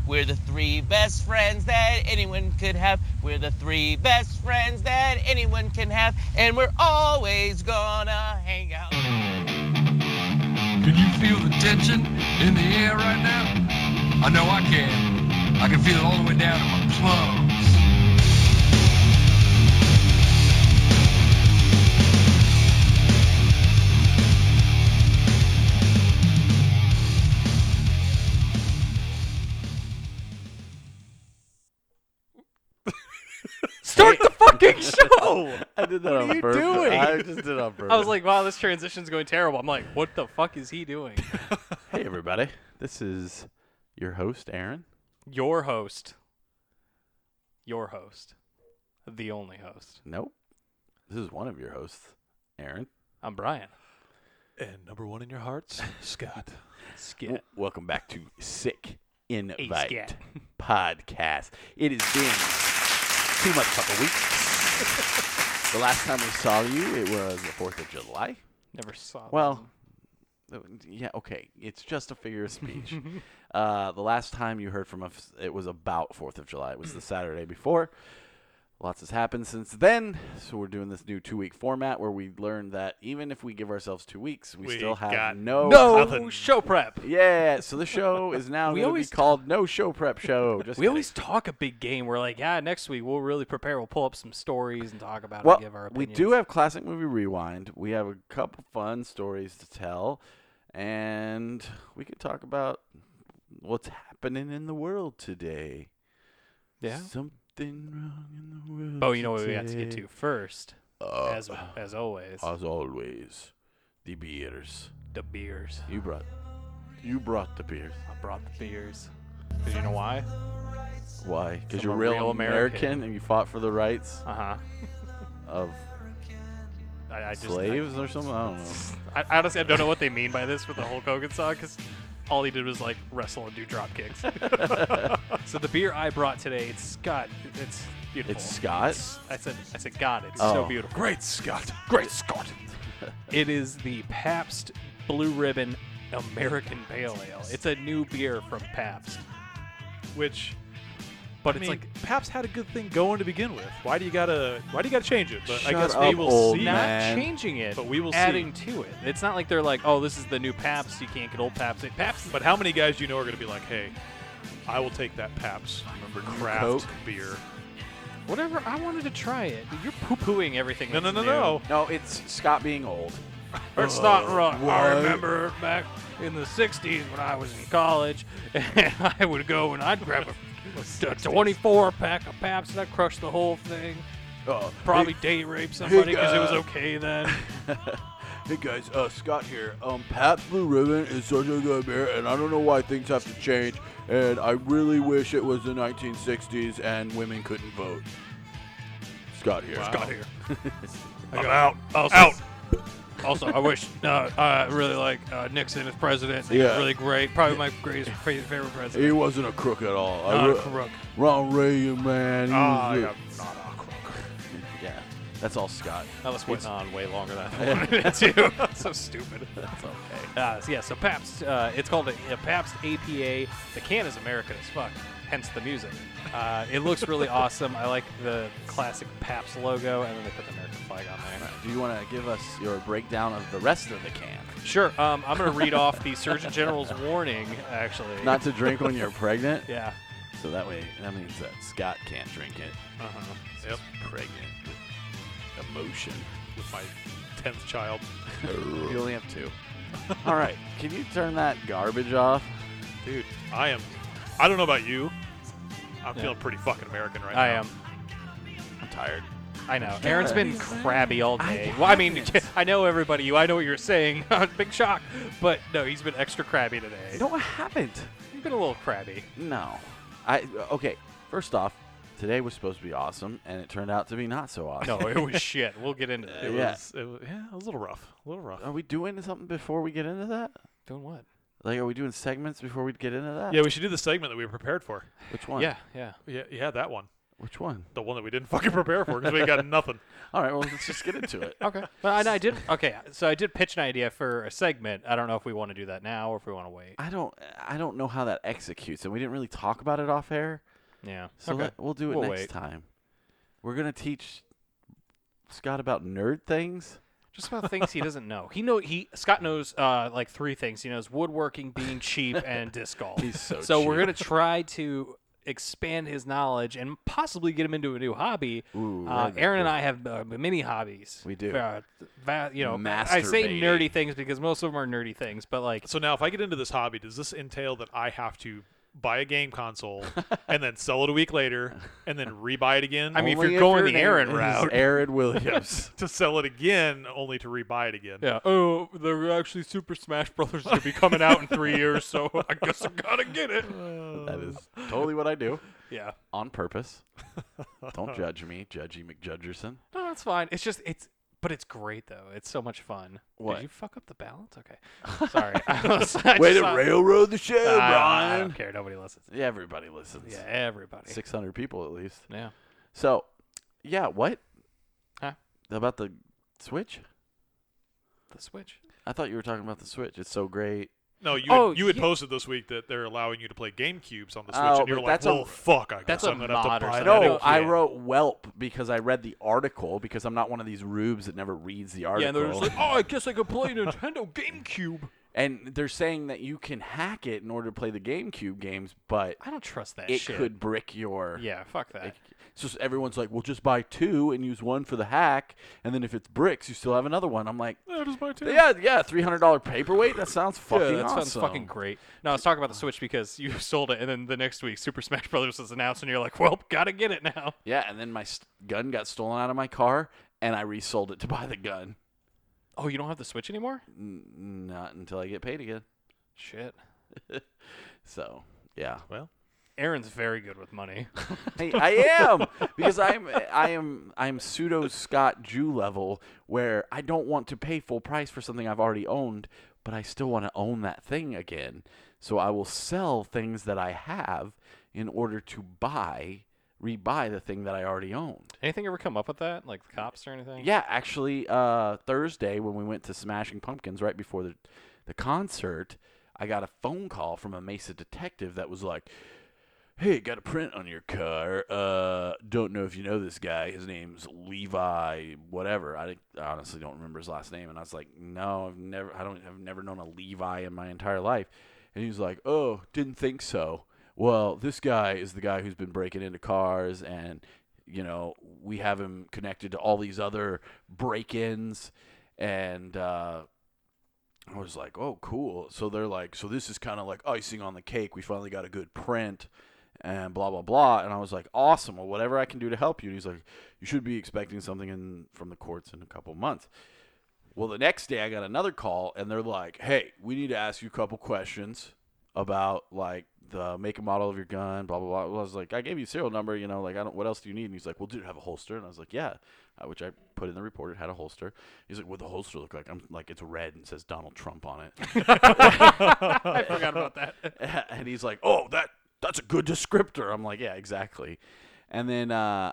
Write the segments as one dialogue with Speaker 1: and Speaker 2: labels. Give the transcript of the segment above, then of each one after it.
Speaker 1: We're the three best friends that anyone could have. We're the three best friends that anyone can have. And we're always gonna hang out.
Speaker 2: Can you feel the tension in the air right now? I know I can. I can feel it all the way down to my plums.
Speaker 3: Start the fucking show!
Speaker 4: I did that
Speaker 3: What
Speaker 4: on
Speaker 3: are you
Speaker 4: purpose.
Speaker 3: doing?
Speaker 4: I just did it on purpose.
Speaker 3: I was like, wow, this transition's going terrible. I'm like, what the fuck is he doing?
Speaker 4: hey everybody, this is your host Aaron.
Speaker 3: Your host. The only host.
Speaker 4: Nope, this is one of your hosts, Aaron.
Speaker 3: I'm Brian.
Speaker 5: And number one in your hearts, Scott.
Speaker 3: Skit.
Speaker 4: Welcome back to Sick Invite
Speaker 3: Scat.
Speaker 4: Podcast. It has been too much couple weeks. The last time we saw you, it was the 4th of July.
Speaker 3: Never saw
Speaker 4: Well, yeah, okay. It's just a figure of speech. The last time you heard from us, it was about 4th of July. It was the Saturday before. Lots has happened since then. So we're doing this new 2-week format where we learned that even if we give ourselves 2 weeks, we still have
Speaker 5: got
Speaker 4: no
Speaker 5: nothing.
Speaker 3: show prep.
Speaker 4: Yeah, so the show is now
Speaker 3: We
Speaker 4: going to be
Speaker 3: always
Speaker 4: called No Show Prep Show. Just
Speaker 3: We
Speaker 4: kidding.
Speaker 3: always talk a big game. We're like, yeah, next week we'll really prepare. We'll pull up some stories and talk about it
Speaker 4: Well,
Speaker 3: and give our
Speaker 4: we
Speaker 3: opinions.
Speaker 4: do have Classic Movie Rewind. We have a couple fun stories to tell, and we could talk about what's happening in the world today.
Speaker 3: Yeah.
Speaker 4: Something wrong in the world.
Speaker 3: Oh, you know what we got to get
Speaker 4: today.
Speaker 3: to first, as always,
Speaker 4: As always, the beers.
Speaker 3: the beers.
Speaker 4: You brought the beers.
Speaker 3: I brought the beers. Because you know why?
Speaker 4: Why? Because
Speaker 3: I'm
Speaker 4: you're
Speaker 3: a
Speaker 4: real
Speaker 3: real American.
Speaker 4: and you fought for the rights
Speaker 3: Uh-huh.
Speaker 4: of
Speaker 3: I just
Speaker 4: slaves or something. I don't know.
Speaker 3: I honestly, I don't know what they mean by this with the Hulk Hogan song, because all he did was like wrestle and do drop kicks. So the beer I brought today, it's Scott. It's beautiful.
Speaker 4: It's Scott?
Speaker 3: I said God. It's
Speaker 4: Oh.
Speaker 3: so beautiful.
Speaker 5: Great Scott.
Speaker 3: Great Scott. It is the Pabst Blue Ribbon American Pale Ale. It's a new beer from Pabst,
Speaker 5: Which,
Speaker 3: but
Speaker 5: I
Speaker 3: it's
Speaker 5: mean,
Speaker 3: like
Speaker 5: Pabst had a good thing going to begin with. Why do you gotta change it? But I
Speaker 4: Shut
Speaker 5: guess
Speaker 4: up,
Speaker 5: we will
Speaker 4: old
Speaker 5: see.
Speaker 3: not
Speaker 4: man.
Speaker 3: changing it,
Speaker 5: But we will
Speaker 3: adding to it. It's not like they're like, oh, this is the new Pabst. You can't get old Pabst. Pabst.
Speaker 5: But how many guys do you know are gonna be like, hey, I will take that Pabst craft
Speaker 4: Coke?
Speaker 5: beer.
Speaker 3: Whatever, I wanted to try it. You're poo-pooing everything.
Speaker 5: No,
Speaker 3: that's
Speaker 5: no, no,
Speaker 3: new.
Speaker 5: no.
Speaker 4: No, it's Scott being old.
Speaker 3: It's not right.
Speaker 4: what?
Speaker 3: I remember back in the 60s when I was in college, and I would go and I'd grab a 24-pack of Pabst and I'd crush the whole thing. Probably date rape somebody because it was okay then.
Speaker 4: Hey guys, Scott here. Pabst Blue Ribbon is such a good beer, and I don't know why things have to change. And I really wish it was the 1960s and women couldn't vote. Scott here.
Speaker 5: Wow.
Speaker 3: Got here.
Speaker 5: I'm out.
Speaker 3: Also,
Speaker 5: Out.
Speaker 3: Also, I wish I really like Nixon as president. He was
Speaker 4: Yeah.
Speaker 3: really great. Probably my greatest favorite president.
Speaker 4: He wasn't a crook at all.
Speaker 3: Not a crook.
Speaker 4: Ronald Reagan, man. He
Speaker 5: I
Speaker 4: was
Speaker 5: am not a crook.
Speaker 4: yeah, that's all Scott.
Speaker 3: That was went on way longer than I wanted it to. So stupid.
Speaker 4: That's okay.
Speaker 3: So Pabst, it's called a Pabst APA. The can is American as fuck, hence the music. It looks really awesome. I like the classic Pabst logo, and then they put the American flag on there.
Speaker 4: Do you want to give us your breakdown of the rest of the can?
Speaker 3: Sure. I'm going to read off the Surgeon General's warning, actually.
Speaker 4: Not to drink when you're pregnant.
Speaker 3: Yeah.
Speaker 4: So that means that Scott can't drink it.
Speaker 3: Uh-huh.
Speaker 5: Yep.
Speaker 4: Pregnant with emotion.
Speaker 5: With my 10th child.
Speaker 4: You only have 2. All right. Can you turn that garbage off?
Speaker 5: Dude, I don't know about you. I'm
Speaker 3: Yeah.
Speaker 5: feeling pretty fucking American right now.
Speaker 3: I am.
Speaker 4: I'm tired.
Speaker 3: I know. Aaron's been crabby all day. Well, I mean,
Speaker 4: haven't.
Speaker 3: I know everybody. I know what you're saying. Big shock. But no, he's been extra crabby today.
Speaker 4: No, I haven't.
Speaker 3: He's been a little crabby.
Speaker 4: No. Okay. First off, today was supposed to be awesome, and it turned out to be not so awesome.
Speaker 3: No, it was shit. We'll get into that.
Speaker 5: It
Speaker 4: Yeah.
Speaker 5: was, it was a little rough. A little rough.
Speaker 4: Are we doing something before we get into that?
Speaker 3: Doing what?
Speaker 4: Like, are we doing segments before we get into that?
Speaker 5: Yeah, we should do the segment that we were prepared for.
Speaker 4: Which one?
Speaker 3: Yeah, yeah.
Speaker 5: Yeah, that one.
Speaker 4: Which one?
Speaker 5: The one that we didn't fucking prepare for because we got nothing.
Speaker 4: All right, well, let's just get into it.
Speaker 3: Okay. Well, and I did. Okay, so I did pitch an idea for a segment. I don't know if we want to do that now or if we want to wait.
Speaker 4: I don't know how that executes, and we didn't really talk about it off air.
Speaker 3: Yeah.
Speaker 4: So
Speaker 3: okay.
Speaker 4: we'll do it
Speaker 3: We'll
Speaker 4: next
Speaker 3: wait.
Speaker 4: time. We're gonna teach Scott about nerd things.
Speaker 3: Just about things he doesn't know. Scott knows like 3 things. He knows woodworking, being cheap, and disc golf.
Speaker 4: He's so
Speaker 3: So we're
Speaker 4: cheap.
Speaker 3: gonna try to expand his knowledge and possibly get him into a new hobby.
Speaker 4: Ooh, that'd be
Speaker 3: Aaron and
Speaker 4: cool.
Speaker 3: I have many hobbies.
Speaker 4: We do.
Speaker 3: I say
Speaker 4: Masturbating.
Speaker 3: nerdy things because most of them are nerdy things, but like
Speaker 5: So now, if I get into this hobby, does this entail that I have to buy a game console and then sell it a week later and then rebuy it again?
Speaker 3: I mean, if
Speaker 4: Only
Speaker 3: you're going
Speaker 4: your
Speaker 3: the
Speaker 4: name
Speaker 3: Aaron
Speaker 4: is
Speaker 3: route.
Speaker 4: Aaron Williams.
Speaker 5: to sell it again, only to rebuy it again.
Speaker 3: Yeah. Oh, they're actually Super Smash Brothers going to be coming out in 3 years, so I guess I gotta get it.
Speaker 4: That is totally what I do
Speaker 3: Yeah.
Speaker 4: on purpose. Don't judge me, Judgy McJudgerson.
Speaker 3: No, that's fine. But it's great though. It's so much fun.
Speaker 4: What?
Speaker 3: Did you fuck up the balance? Okay. Sorry. I
Speaker 4: Way
Speaker 3: just
Speaker 4: to
Speaker 3: saw-
Speaker 4: railroad the show,
Speaker 3: I
Speaker 4: Brian.
Speaker 3: don't care. Nobody listens.
Speaker 4: Yeah, everybody listens.
Speaker 3: Yeah, everybody.
Speaker 4: 600 people at least.
Speaker 3: Yeah.
Speaker 4: So, yeah, what?
Speaker 3: Huh?
Speaker 4: About the Switch?
Speaker 3: The Switch.
Speaker 4: I thought you were talking about the Switch. It's so great.
Speaker 5: No, you
Speaker 3: Oh,
Speaker 5: had, you had
Speaker 3: yeah.
Speaker 5: posted this week that they're allowing you to play GameCubes on the Switch,
Speaker 4: Oh,
Speaker 5: and you're
Speaker 4: but
Speaker 5: like,
Speaker 4: that's a-
Speaker 5: well, fuck, I
Speaker 3: that's
Speaker 5: guess
Speaker 3: a
Speaker 5: I'm going to have to
Speaker 3: mod or
Speaker 5: buy
Speaker 3: something.
Speaker 5: that
Speaker 4: No,
Speaker 5: again.
Speaker 4: I wrote Whelp because I read the article because I'm not one of these rubes that never reads the article.
Speaker 3: Yeah, and they're just like, oh, I guess I could play Nintendo GameCube.
Speaker 4: And they're saying that you can hack it in order to play the GameCube games, but
Speaker 3: I don't trust that
Speaker 4: it
Speaker 3: shit.
Speaker 4: could brick your.
Speaker 3: Yeah, fuck that.
Speaker 4: It's just everyone's like, well, just buy 2 and use 1 for the hack, and then if it's bricks, you still have another one. I'm like,
Speaker 5: Yeah, just buy 2.
Speaker 4: yeah, $300 paperweight. That sounds fucking
Speaker 3: that
Speaker 4: awesome.
Speaker 3: sounds fucking great. No, I was talking about the Switch because you sold it, and then the next week Super Smash Brothers was announced, and you're like, well, gotta get it now.
Speaker 4: Yeah, and then my gun got stolen out of my car, and I resold it to buy the gun.
Speaker 3: Oh, you don't have the Switch anymore?
Speaker 4: Not until I get paid again.
Speaker 3: Shit.
Speaker 4: So, yeah.
Speaker 5: Well,
Speaker 3: Aaron's very good with money.
Speaker 4: Hey, I am because I'm pseudo Scott Jew level where I don't want to pay full price for something I've already owned, but I still want to own that thing again. So I will sell things that I have in order to rebuy the thing that I already owned.
Speaker 3: Anything ever come up with that? Like the cops or anything?
Speaker 4: Yeah, actually, Thursday when we went to Smashing Pumpkins right before the concert, I got a phone call from a Mesa detective that was like, hey, got a print on your car. Don't know if you know this guy. His name's Levi, whatever. I honestly don't remember his last name. And I was like, no, I've never known a Levi in my entire life. And he was like, oh, didn't think so. Well, this guy is the guy who's been breaking into cars, and we have him connected to all these other break-ins, and I was like, oh, cool. So they're like, so this is kind of like icing on the cake. We finally got a good print. And blah, blah, blah. And I was like, awesome. Well, whatever I can do to help you. And he's like, you should be expecting something from the courts in a couple months. Well, the next day I got another call, and they're like, hey, we need to ask you a couple questions about, like, the make and model of your gun, blah, blah, blah. Well, I was like, I gave you a serial number, what else do you need? And he's like, well, did it have a holster? And I was like, yeah, which I put in the report. It had a holster. He's like, what'd the holster look like? I'm like, it's red and says Donald Trump on it.
Speaker 3: I forgot about that.
Speaker 4: And he's like, oh, that's a good descriptor. I'm like, yeah, exactly. And then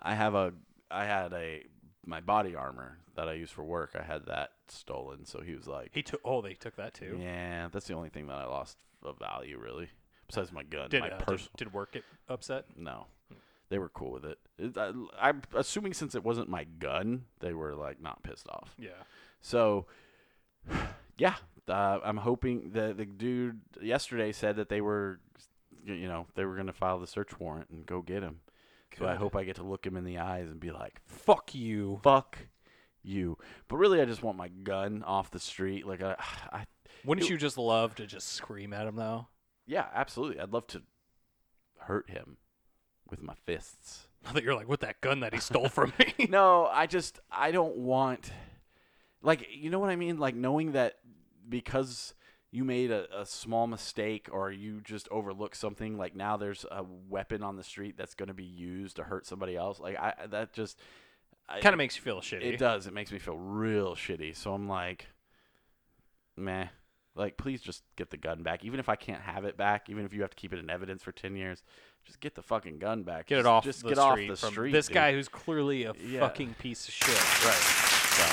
Speaker 4: my body armor that I use for work. I had that stolen. So he was like,
Speaker 3: They took that too.
Speaker 4: yeah, that's the only thing that I lost of value, really, besides my gun.
Speaker 3: Did
Speaker 4: my
Speaker 3: did work get upset?
Speaker 4: No, they were cool with it. I'm assuming since it wasn't my gun, they were like not pissed off.
Speaker 3: Yeah.
Speaker 4: So, yeah, I'm hoping the dude yesterday said that they were going to file the search warrant and go get him. So I
Speaker 3: Good.
Speaker 4: hope I get to look him in the eyes and be like,
Speaker 3: Fuck you.
Speaker 4: fuck you. But really, I just want my gun off the street. Like,
Speaker 3: Wouldn't you just love to just scream at him though?
Speaker 4: yeah, absolutely. I'd love to hurt him with my fists.
Speaker 3: That you're like with that gun that he stole from me.
Speaker 4: No, I don't want, like, you know what I mean? Like, knowing that because you made a small mistake or you just overlooked something, like now there's a weapon on the street that's going to be used to hurt somebody else. Like,
Speaker 3: Kind of makes you feel shitty.
Speaker 4: it does. It makes me feel real shitty. So I'm like, meh. Like, please just get the gun back. Even if I can't have it back, even if you have to keep it in evidence for 10 years, just get the fucking gun back.
Speaker 3: Get it off
Speaker 4: just
Speaker 3: the
Speaker 4: get
Speaker 3: street
Speaker 4: off the
Speaker 3: from
Speaker 4: street.
Speaker 3: this
Speaker 4: dude.
Speaker 3: guy who's clearly a
Speaker 4: Yeah.
Speaker 3: fucking piece of shit.
Speaker 4: Right. So,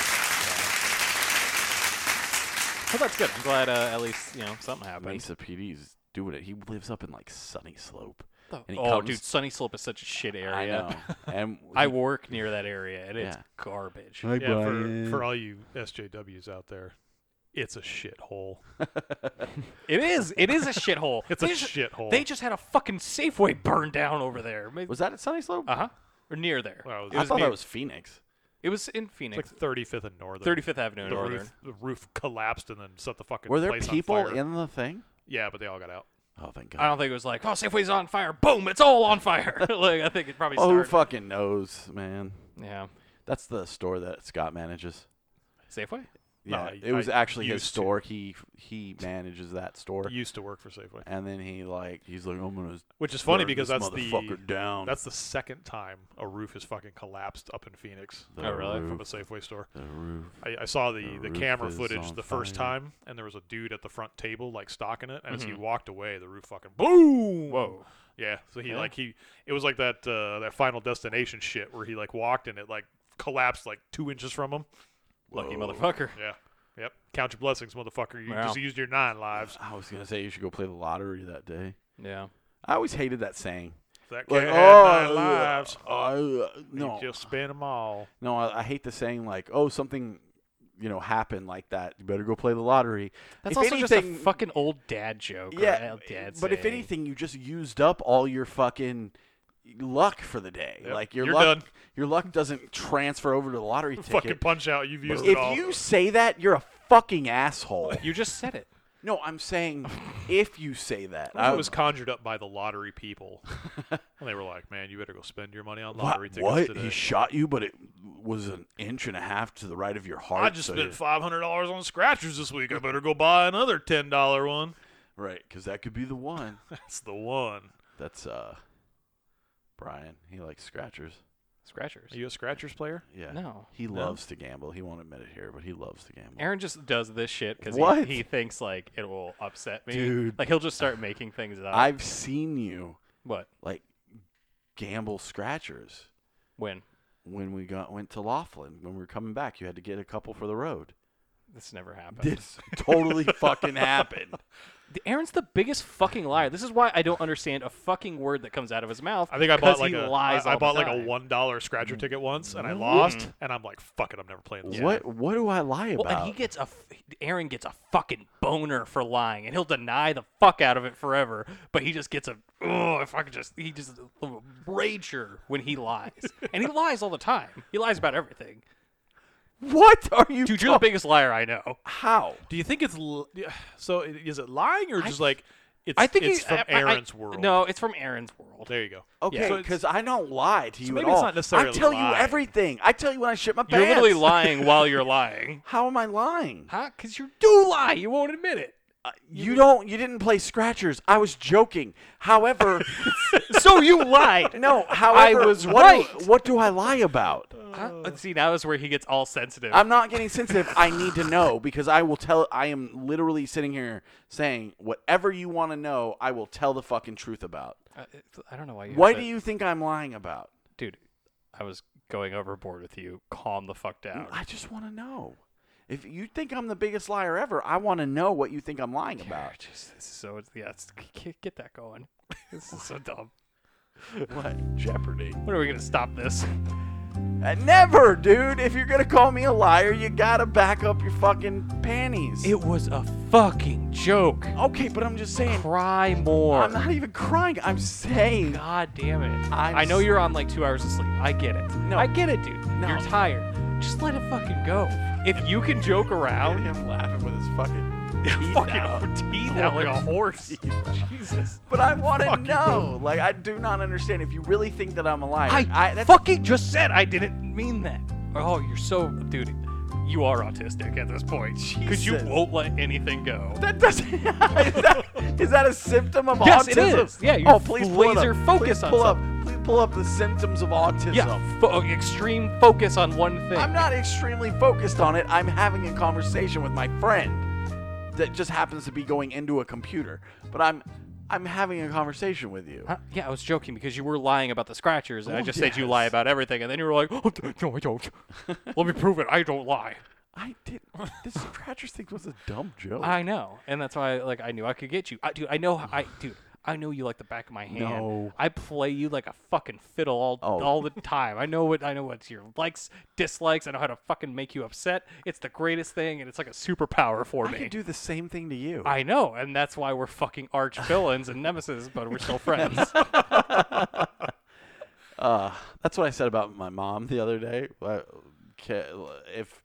Speaker 3: Well, that's good. I'm glad at least something happened.
Speaker 4: Mesa PD's doing it. He lives up in like Sunny Slope. And he
Speaker 3: Oh,
Speaker 4: comes-
Speaker 3: dude, Sunny Slope is such a shit
Speaker 4: I
Speaker 3: area.
Speaker 4: know. And
Speaker 3: I
Speaker 4: he-
Speaker 3: work near that area, and it's
Speaker 4: Yeah.
Speaker 3: garbage.
Speaker 5: Yeah, for all you SJWs out there, it's a shithole.
Speaker 3: It is. It is a shithole.
Speaker 5: It's a shithole.
Speaker 3: They just had a fucking Safeway burned down over there.
Speaker 4: Was that at Sunny Slope?
Speaker 3: Uh huh. Or near there.
Speaker 5: Well,
Speaker 3: It
Speaker 4: I
Speaker 3: was
Speaker 4: thought
Speaker 3: near-
Speaker 4: that was Phoenix.
Speaker 3: It was in
Speaker 5: It's
Speaker 3: Phoenix,
Speaker 5: like 35th and Northern.
Speaker 3: 35th Avenue and
Speaker 5: The
Speaker 3: Northern.
Speaker 5: roof collapsed and then set the fucking
Speaker 4: Were there
Speaker 5: place
Speaker 4: people
Speaker 5: on fire.
Speaker 4: in the thing?
Speaker 5: Yeah, but they all got out.
Speaker 4: Oh, thank God.
Speaker 3: I don't think it was like, oh, Safeway's on fire. Boom, it's all on fire. Like I think it probably
Speaker 4: Oh, who
Speaker 3: started.
Speaker 4: fucking knows, man?
Speaker 3: Yeah.
Speaker 4: That's the store that Scott manages.
Speaker 3: Safeway?
Speaker 5: No,
Speaker 4: Yeah,
Speaker 5: I-
Speaker 4: it was
Speaker 5: I
Speaker 4: actually his
Speaker 5: used to.
Speaker 4: store. He manages that store,
Speaker 5: Used to work for Safeway.
Speaker 4: and then he's like, I'm gonna.
Speaker 5: Which is funny
Speaker 4: burn
Speaker 5: because
Speaker 4: this
Speaker 5: that's
Speaker 4: motherfucker down.
Speaker 5: That's the second time a roof has fucking collapsed up in Phoenix
Speaker 4: The
Speaker 3: Oh, really?
Speaker 5: from a
Speaker 4: roof,
Speaker 5: Safeway store.
Speaker 4: the roof.
Speaker 5: I saw the
Speaker 4: roof
Speaker 5: camera
Speaker 4: is
Speaker 5: footage
Speaker 4: on
Speaker 5: the first
Speaker 4: fire.
Speaker 5: time, and there was a dude at the front table like stocking it, and as he
Speaker 3: Mhm.
Speaker 5: walked away, the roof fucking boom.
Speaker 3: Whoa.
Speaker 5: Yeah, so
Speaker 3: Yeah.
Speaker 5: it was like that that Final Destination shit where he like walked and it like collapsed like 2 inches from him.
Speaker 3: Lucky
Speaker 4: Whoa.
Speaker 3: motherfucker.
Speaker 5: Yeah, yep. Count your blessings, motherfucker. You
Speaker 3: Wow.
Speaker 5: just used your 9 lives.
Speaker 4: I was gonna say you should go play the lottery that day.
Speaker 3: Yeah.
Speaker 4: I always hated that saying.
Speaker 5: If that
Speaker 4: Like,
Speaker 5: cat had 9 lives,
Speaker 4: no,
Speaker 5: you just spend them all.
Speaker 4: no, I hate the saying like, oh, something, happened like that. You better go play the lottery.
Speaker 3: That's
Speaker 4: If
Speaker 3: also just a
Speaker 4: anything-
Speaker 3: fucking old dad joke.
Speaker 4: Yeah,
Speaker 3: or dad
Speaker 4: but if
Speaker 3: saying.
Speaker 4: anything, you just used up all your fucking luck for the day.
Speaker 5: Yep,
Speaker 4: Like your
Speaker 5: you're
Speaker 4: luck,
Speaker 5: done.
Speaker 4: your luck doesn't transfer over to the lottery
Speaker 5: Fucking
Speaker 4: ticket.
Speaker 5: punch out. You've used
Speaker 4: If
Speaker 5: it all.
Speaker 4: you say that, you're a fucking asshole.
Speaker 3: You just said it.
Speaker 4: No, I'm saying if you say that.
Speaker 5: I was conjured up by the lottery people. And they were like, man, you better go spend your money on lottery tickets
Speaker 4: what?
Speaker 5: today.
Speaker 4: He shot you, but it was an inch and a half to the right of your heart.
Speaker 5: I just
Speaker 4: so
Speaker 5: spent
Speaker 4: you-
Speaker 5: $500 on scratchers this week. I better go buy another $10 one.
Speaker 4: Right, because that could be the one.
Speaker 5: That's the one.
Speaker 4: That's Brian. He likes scratchers.
Speaker 3: Scratchers.
Speaker 5: Are you a scratchers player?
Speaker 4: Yeah.
Speaker 3: No.
Speaker 4: He
Speaker 5: No?
Speaker 4: loves to gamble. He won't admit it here, but he loves to gamble.
Speaker 3: Aaron just does this shit because
Speaker 4: What?
Speaker 3: he thinks like it will upset me.
Speaker 4: Dude.
Speaker 3: Like he'll just start making things up.
Speaker 4: I've seen you
Speaker 3: What?
Speaker 4: like gamble scratchers
Speaker 3: When?
Speaker 4: when we went to Laughlin. When we were coming back, you had to get a couple for the road.
Speaker 3: This never happened.
Speaker 4: This totally fucking happened.
Speaker 3: Aaron's the biggest fucking liar. This is why I don't understand a fucking word that comes out of his mouth.
Speaker 5: I think I
Speaker 3: 'cause
Speaker 5: bought like
Speaker 3: he
Speaker 5: a
Speaker 3: lies
Speaker 5: I
Speaker 3: all
Speaker 5: bought
Speaker 3: the
Speaker 5: like a
Speaker 3: time.
Speaker 5: $1 scratcher ticket once and I lost and I'm like, fuck it, I'm never playing this.
Speaker 4: What do I lie about?
Speaker 3: Well, and he gets Aaron gets a fucking boner for lying, and he'll deny the fuck out of it forever. But he just gets he just a rager when he lies, and he lies all the time. He lies about everything.
Speaker 4: What are you?
Speaker 3: Dude, you're the biggest liar I know.
Speaker 4: How?
Speaker 5: Do you think it's so? Is it lying or just like it's?
Speaker 3: I think
Speaker 5: it's from Aaron's world.
Speaker 3: No, it's from Aaron's world.
Speaker 5: There you go.
Speaker 4: Okay,
Speaker 5: So it's-
Speaker 4: because I don't lie to you
Speaker 5: maybe
Speaker 4: at
Speaker 5: it's
Speaker 4: all.
Speaker 5: not necessarily
Speaker 4: I tell you
Speaker 5: lying.
Speaker 4: everything. I tell you when I shit my pants.
Speaker 3: You're literally lying while you're lying.
Speaker 4: How am I lying?
Speaker 3: Huh? Because you do lie. You won't admit it.
Speaker 4: You didn't play scratchers. I was joking. However,
Speaker 3: So you lied.
Speaker 4: no. However,
Speaker 3: was right.
Speaker 4: What do I lie about?
Speaker 3: Huh? Let's see, now is where he gets all sensitive.
Speaker 4: I'm not getting sensitive. I need to know because I will tell. I am literally sitting here saying whatever you want to know. I will tell the fucking truth about.
Speaker 3: I don't know why you.
Speaker 4: What
Speaker 3: have
Speaker 4: do
Speaker 3: to-
Speaker 4: you think I'm lying about?
Speaker 3: dude? I was going overboard with you. Calm the fuck down.
Speaker 4: I just want to know. If you think I'm the biggest liar ever, I want to know what you think I'm lying about.
Speaker 3: Just, this is so get that going. This is so dumb.
Speaker 4: What? Jeopardy.
Speaker 3: When are we gonna stop this?
Speaker 4: Never, dude. If you're gonna call me a liar, you gotta back up your fucking panties.
Speaker 3: It was a fucking joke.
Speaker 4: Okay, but I'm just saying.
Speaker 3: Cry more.
Speaker 4: I'm not even crying. I'm saying.
Speaker 3: God damn it.
Speaker 4: I'm
Speaker 3: I know you're on like 2 hours of sleep. I get it.
Speaker 4: No.
Speaker 3: I get it, dude.
Speaker 4: No.
Speaker 3: You're tired. Just let it fucking go. If you can joke around,
Speaker 4: him laughing with his fucking teeth
Speaker 3: fucking
Speaker 4: out.
Speaker 3: teeth out like a horse. Jesus.
Speaker 4: But I want to
Speaker 5: Fucking
Speaker 4: know. Like, I do not understand. If you really think that I'm a liar,
Speaker 3: I
Speaker 4: that's,
Speaker 3: fucking just said I didn't mean that. Oh, you're so, dude. You are autistic at this point because you
Speaker 4: Jesus.
Speaker 3: won't let anything go.
Speaker 4: that doesn't. is that a symptom of
Speaker 3: Yes,
Speaker 4: autism?
Speaker 3: it is. Yeah, you
Speaker 4: oh, please pull it
Speaker 3: laser
Speaker 4: up.
Speaker 3: focus
Speaker 4: please
Speaker 3: on
Speaker 4: pull up.
Speaker 3: something.
Speaker 4: Please pull up the symptoms of autism.
Speaker 3: Yeah, extreme focus on one thing.
Speaker 4: I'm not extremely focused on it. I'm having a conversation with my friend. that just happens to be going into a computer. But I'm having a conversation with you.
Speaker 3: Yeah, I was joking because you were lying about the scratchers, and I
Speaker 4: Oh,
Speaker 3: just said you
Speaker 4: yes.
Speaker 3: lie about everything, and then you were like, oh, no, I don't. Let me prove it. I don't lie.
Speaker 4: I did. This scratchers thing was a dumb joke.
Speaker 3: I know, and that's why I knew I could get you. Dude, I know you like the back of my hand.
Speaker 4: No.
Speaker 3: I play you like a fucking fiddle all the time. I know what's your likes, dislikes. I know how to fucking make you upset. It's the greatest thing, and it's like a superpower for
Speaker 4: I
Speaker 3: me.
Speaker 4: can do the same thing to you.
Speaker 3: I know, and that's why we're fucking arch villains and nemesis, but we're still friends.
Speaker 4: That's what I said about my mom the other day. If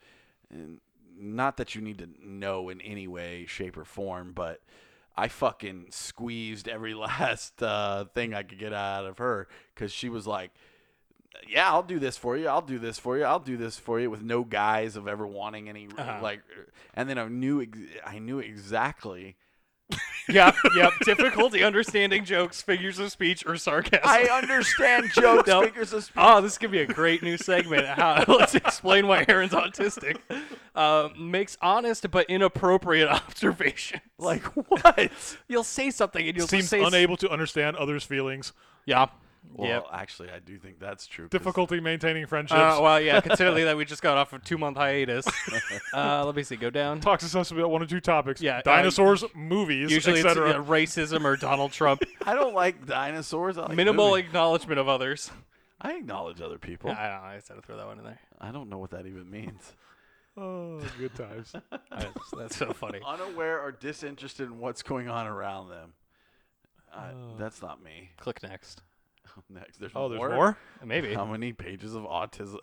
Speaker 4: not that you need to know in any way, shape, or form, but I fucking squeezed every last thing I could get out of her because she was like, "Yeah, I'll do this for you. I'll do this for you. I'll do this for you," with no guise of ever wanting any like. And then I knew exactly.
Speaker 3: Yep. Difficulty understanding jokes, figures of speech, or sarcasm.
Speaker 4: I understand jokes,
Speaker 3: Nope.
Speaker 4: figures of speech.
Speaker 3: Oh, this could be a great new segment. Let's explain why Aaron's autistic. Makes honest but inappropriate observations.
Speaker 4: Like what?
Speaker 3: You'll say something and you'll
Speaker 5: Seems
Speaker 3: say
Speaker 5: unable to understand others' feelings.
Speaker 3: Yeah.
Speaker 4: Well,
Speaker 3: Yep.
Speaker 4: actually, I do think that's true. 'cause
Speaker 5: Difficulty maintaining friendships.
Speaker 3: Well, yeah. Considering that we just got off a 2-month hiatus. Let me see. Go down.
Speaker 5: Talks to us about one or two topics.
Speaker 3: Yeah,
Speaker 5: Dinosaurs, movies,
Speaker 3: Usually it's
Speaker 5: etc.
Speaker 3: racism or Donald Trump.
Speaker 4: I don't like dinosaurs. I like
Speaker 3: Minimal
Speaker 4: movies.
Speaker 3: acknowledgement of others.
Speaker 4: I acknowledge other people.
Speaker 3: I don't know. I just had to throw that one in there.
Speaker 4: I don't know what that even means.
Speaker 5: Oh, good times.
Speaker 3: That's so funny.
Speaker 4: Unaware or disinterested in what's going on around them. That's not me.
Speaker 3: Click next.
Speaker 4: Next, there's
Speaker 5: Oh, there's
Speaker 4: more.
Speaker 5: more?
Speaker 3: Maybe.
Speaker 4: How many pages of autism?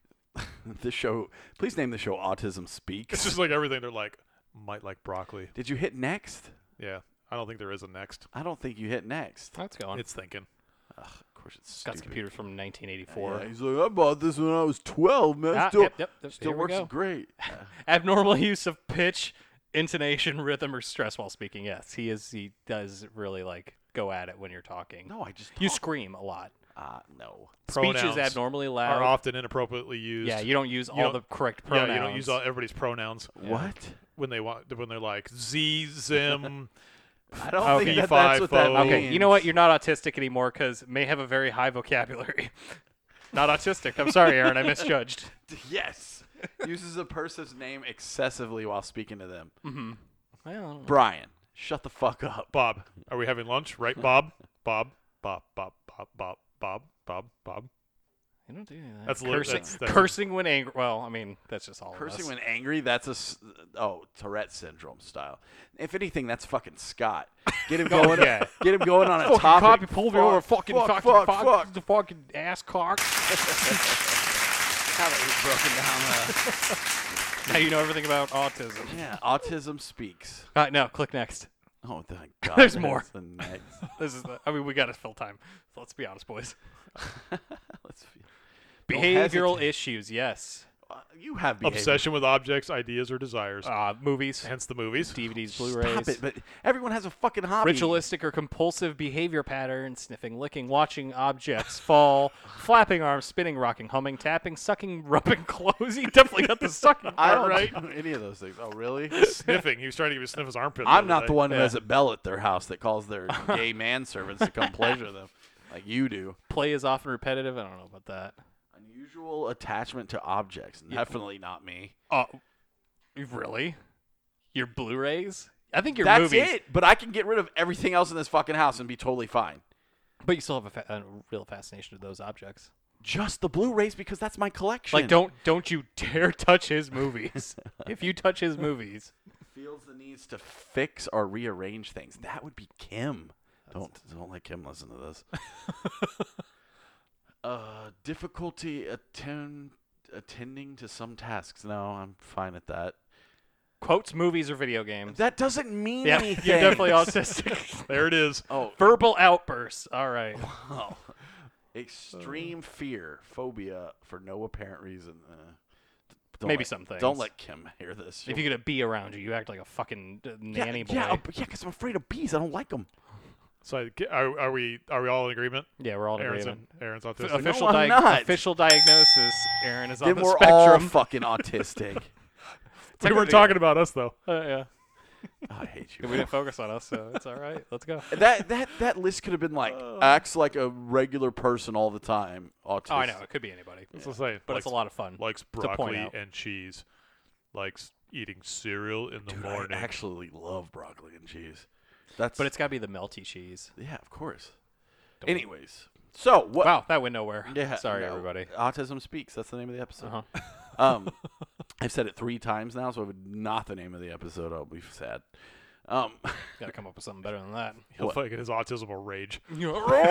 Speaker 4: This show. Please name the show "Autism Speaks."
Speaker 5: It's just like everything. They're like, might like broccoli.
Speaker 4: Did you hit next?
Speaker 5: Yeah. I don't think there is a next.
Speaker 4: I don't think you hit next.
Speaker 3: That's going.
Speaker 5: It's thinking.
Speaker 4: Ugh, of course, it's
Speaker 3: Scott's
Speaker 4: stupid.
Speaker 3: computer's from 1984.
Speaker 4: Yeah, he's like, I bought this when I was 12, man.
Speaker 3: Ah,
Speaker 4: Still,
Speaker 3: yep.
Speaker 4: still
Speaker 3: Here we
Speaker 4: works
Speaker 3: go.
Speaker 4: great.
Speaker 3: Abnormal use of pitch, intonation, rhythm, or stress while speaking. Yes, he does really like go at it when you're talking.
Speaker 4: No, I just
Speaker 3: You
Speaker 4: talk.
Speaker 3: scream a lot.
Speaker 4: No.
Speaker 3: Speech is
Speaker 5: Pronouns
Speaker 3: abnormally
Speaker 5: Are
Speaker 3: loud.
Speaker 5: often inappropriately used.
Speaker 3: Yeah, you don't use all
Speaker 5: don't-
Speaker 3: the correct pronouns.
Speaker 5: Yeah, you don't use all everybody's pronouns
Speaker 4: What?
Speaker 5: when they're like Z, Zim.
Speaker 4: I don't
Speaker 3: Okay.
Speaker 4: think that's what that
Speaker 5: FIFO.
Speaker 4: means.
Speaker 3: Okay, you know what? You're not autistic anymore because may have a very high vocabulary. Not autistic. I'm sorry, Aaron. I misjudged.
Speaker 4: Yes. Uses a person's name excessively while speaking to them.
Speaker 3: Well,
Speaker 4: Brian, shut the fuck up.
Speaker 5: Bob, are we having lunch? Right, Bob? Bob. Bob. Bob. Bob. Bob. Bob. Bob. Bob.
Speaker 3: you don't do any of that.
Speaker 5: That's
Speaker 3: cursing.
Speaker 5: that's-
Speaker 3: Cursing when angry. Well, I mean, that's just all
Speaker 4: Cursing
Speaker 3: of us.
Speaker 4: when angry, that's Tourette syndrome style. If anything, that's fucking Scott. Get him going.
Speaker 3: yeah.
Speaker 4: Get him going on a
Speaker 3: Fucking
Speaker 4: topic.
Speaker 3: copy pulled me over. Fucking
Speaker 4: fuck.
Speaker 3: fucking ass cock.
Speaker 4: Now that we've broken down
Speaker 3: Now you know everything about autism.
Speaker 4: yeah, autism speaks.
Speaker 3: No, click next.
Speaker 4: Oh, thank God.
Speaker 3: There's more.
Speaker 4: The next.
Speaker 3: This is I mean, we got to fill time. So let's be honest, boys.
Speaker 4: Let's feel. Don't
Speaker 3: Behavioral
Speaker 4: hesitate.
Speaker 3: issues, yes.
Speaker 4: You have behavior.
Speaker 5: Obsession with objects, ideas, or desires.
Speaker 3: Movies,
Speaker 5: Hence the movies.
Speaker 3: DVDs,
Speaker 4: Stop
Speaker 3: Blu-rays.
Speaker 4: it! But everyone has a fucking hobby.
Speaker 3: Ritualistic or compulsive behavior patterns, sniffing, licking, watching objects fall, flapping arms, spinning, rocking, humming, tapping, sucking, rubbing clothes. You definitely got the sucking
Speaker 4: I
Speaker 3: part
Speaker 4: don't
Speaker 3: right.
Speaker 4: do any of those things. Oh, really?
Speaker 5: Sniffing. He was trying to give a sniff his armpit.
Speaker 4: I'm
Speaker 5: the other
Speaker 4: not the
Speaker 5: day.
Speaker 4: one who
Speaker 3: Yeah.
Speaker 4: has a bell at their house that calls their gay manservants to come pleasure them, like you do.
Speaker 3: Play is often repetitive. I don't know about that.
Speaker 4: Unusual attachment to objects. Definitely not me.
Speaker 3: Oh, really? Your Blu-rays? I think your
Speaker 4: That's
Speaker 3: movies.
Speaker 4: it. But I can get rid of everything else in this fucking house and be totally fine.
Speaker 3: But you still have a real fascination with those objects.
Speaker 4: Just the Blu-rays because that's my collection.
Speaker 3: Like, don't you dare touch his movies. If you touch his movies,
Speaker 4: Feels the needs to fix or rearrange things. That would be Kim. Don't let Kim listen to this. Difficulty attending to some tasks. No, I'm fine at that.
Speaker 3: quotes, movies, or video games.
Speaker 4: That doesn't mean
Speaker 3: Yeah,
Speaker 4: anything.
Speaker 3: you're definitely autistic.
Speaker 5: There it is.
Speaker 4: Oh,
Speaker 3: Verbal outbursts. All right.
Speaker 4: wow. Extreme fear, phobia for no apparent reason.
Speaker 3: Maybe some things.
Speaker 4: Don't let Kim hear this.
Speaker 3: If you get a bee around you, you act like a fucking nanny boy.
Speaker 4: Yeah, because I'm afraid of bees. I don't like them.
Speaker 5: So are we all in agreement?
Speaker 3: Yeah, we're all in
Speaker 5: Aaron's
Speaker 3: agreement.
Speaker 5: Aaron's autistic.
Speaker 3: Official,
Speaker 4: I'm not.
Speaker 3: official diagnosis. Aaron is on
Speaker 4: Then
Speaker 3: the
Speaker 4: we're all
Speaker 3: spectrum.
Speaker 4: fucking autistic.
Speaker 5: We weren't talking about us though.
Speaker 3: Yeah.
Speaker 4: I hate
Speaker 3: We
Speaker 4: you.
Speaker 3: didn't focus on us, so it's all right. Let's go.
Speaker 4: That list could have been like acts like a regular person all the time. Autistic.
Speaker 3: Oh, I know. It could be anybody.
Speaker 5: That's what I'm saying.
Speaker 3: But it's a lot of fun.
Speaker 5: Likes
Speaker 3: to point
Speaker 5: broccoli
Speaker 3: out.
Speaker 5: and cheese. Likes eating cereal in the
Speaker 4: Dude,
Speaker 5: morning.
Speaker 4: I actually love broccoli and cheese. That's
Speaker 3: But it's got to be the melty cheese.
Speaker 4: yeah, of course. Anyways, so what?
Speaker 3: Wow, that went nowhere.
Speaker 4: Yeah,
Speaker 3: Sorry,
Speaker 4: no,
Speaker 3: everybody.
Speaker 4: Autism Speaks. That's the name of the episode.
Speaker 3: Uh-huh.
Speaker 4: I've said it 3 times now, so if it's not the name of the episode, I'll be sad.
Speaker 3: Got to come up with something better than that.
Speaker 5: He'll
Speaker 4: What?
Speaker 5: fucking his autism will rage.
Speaker 4: Is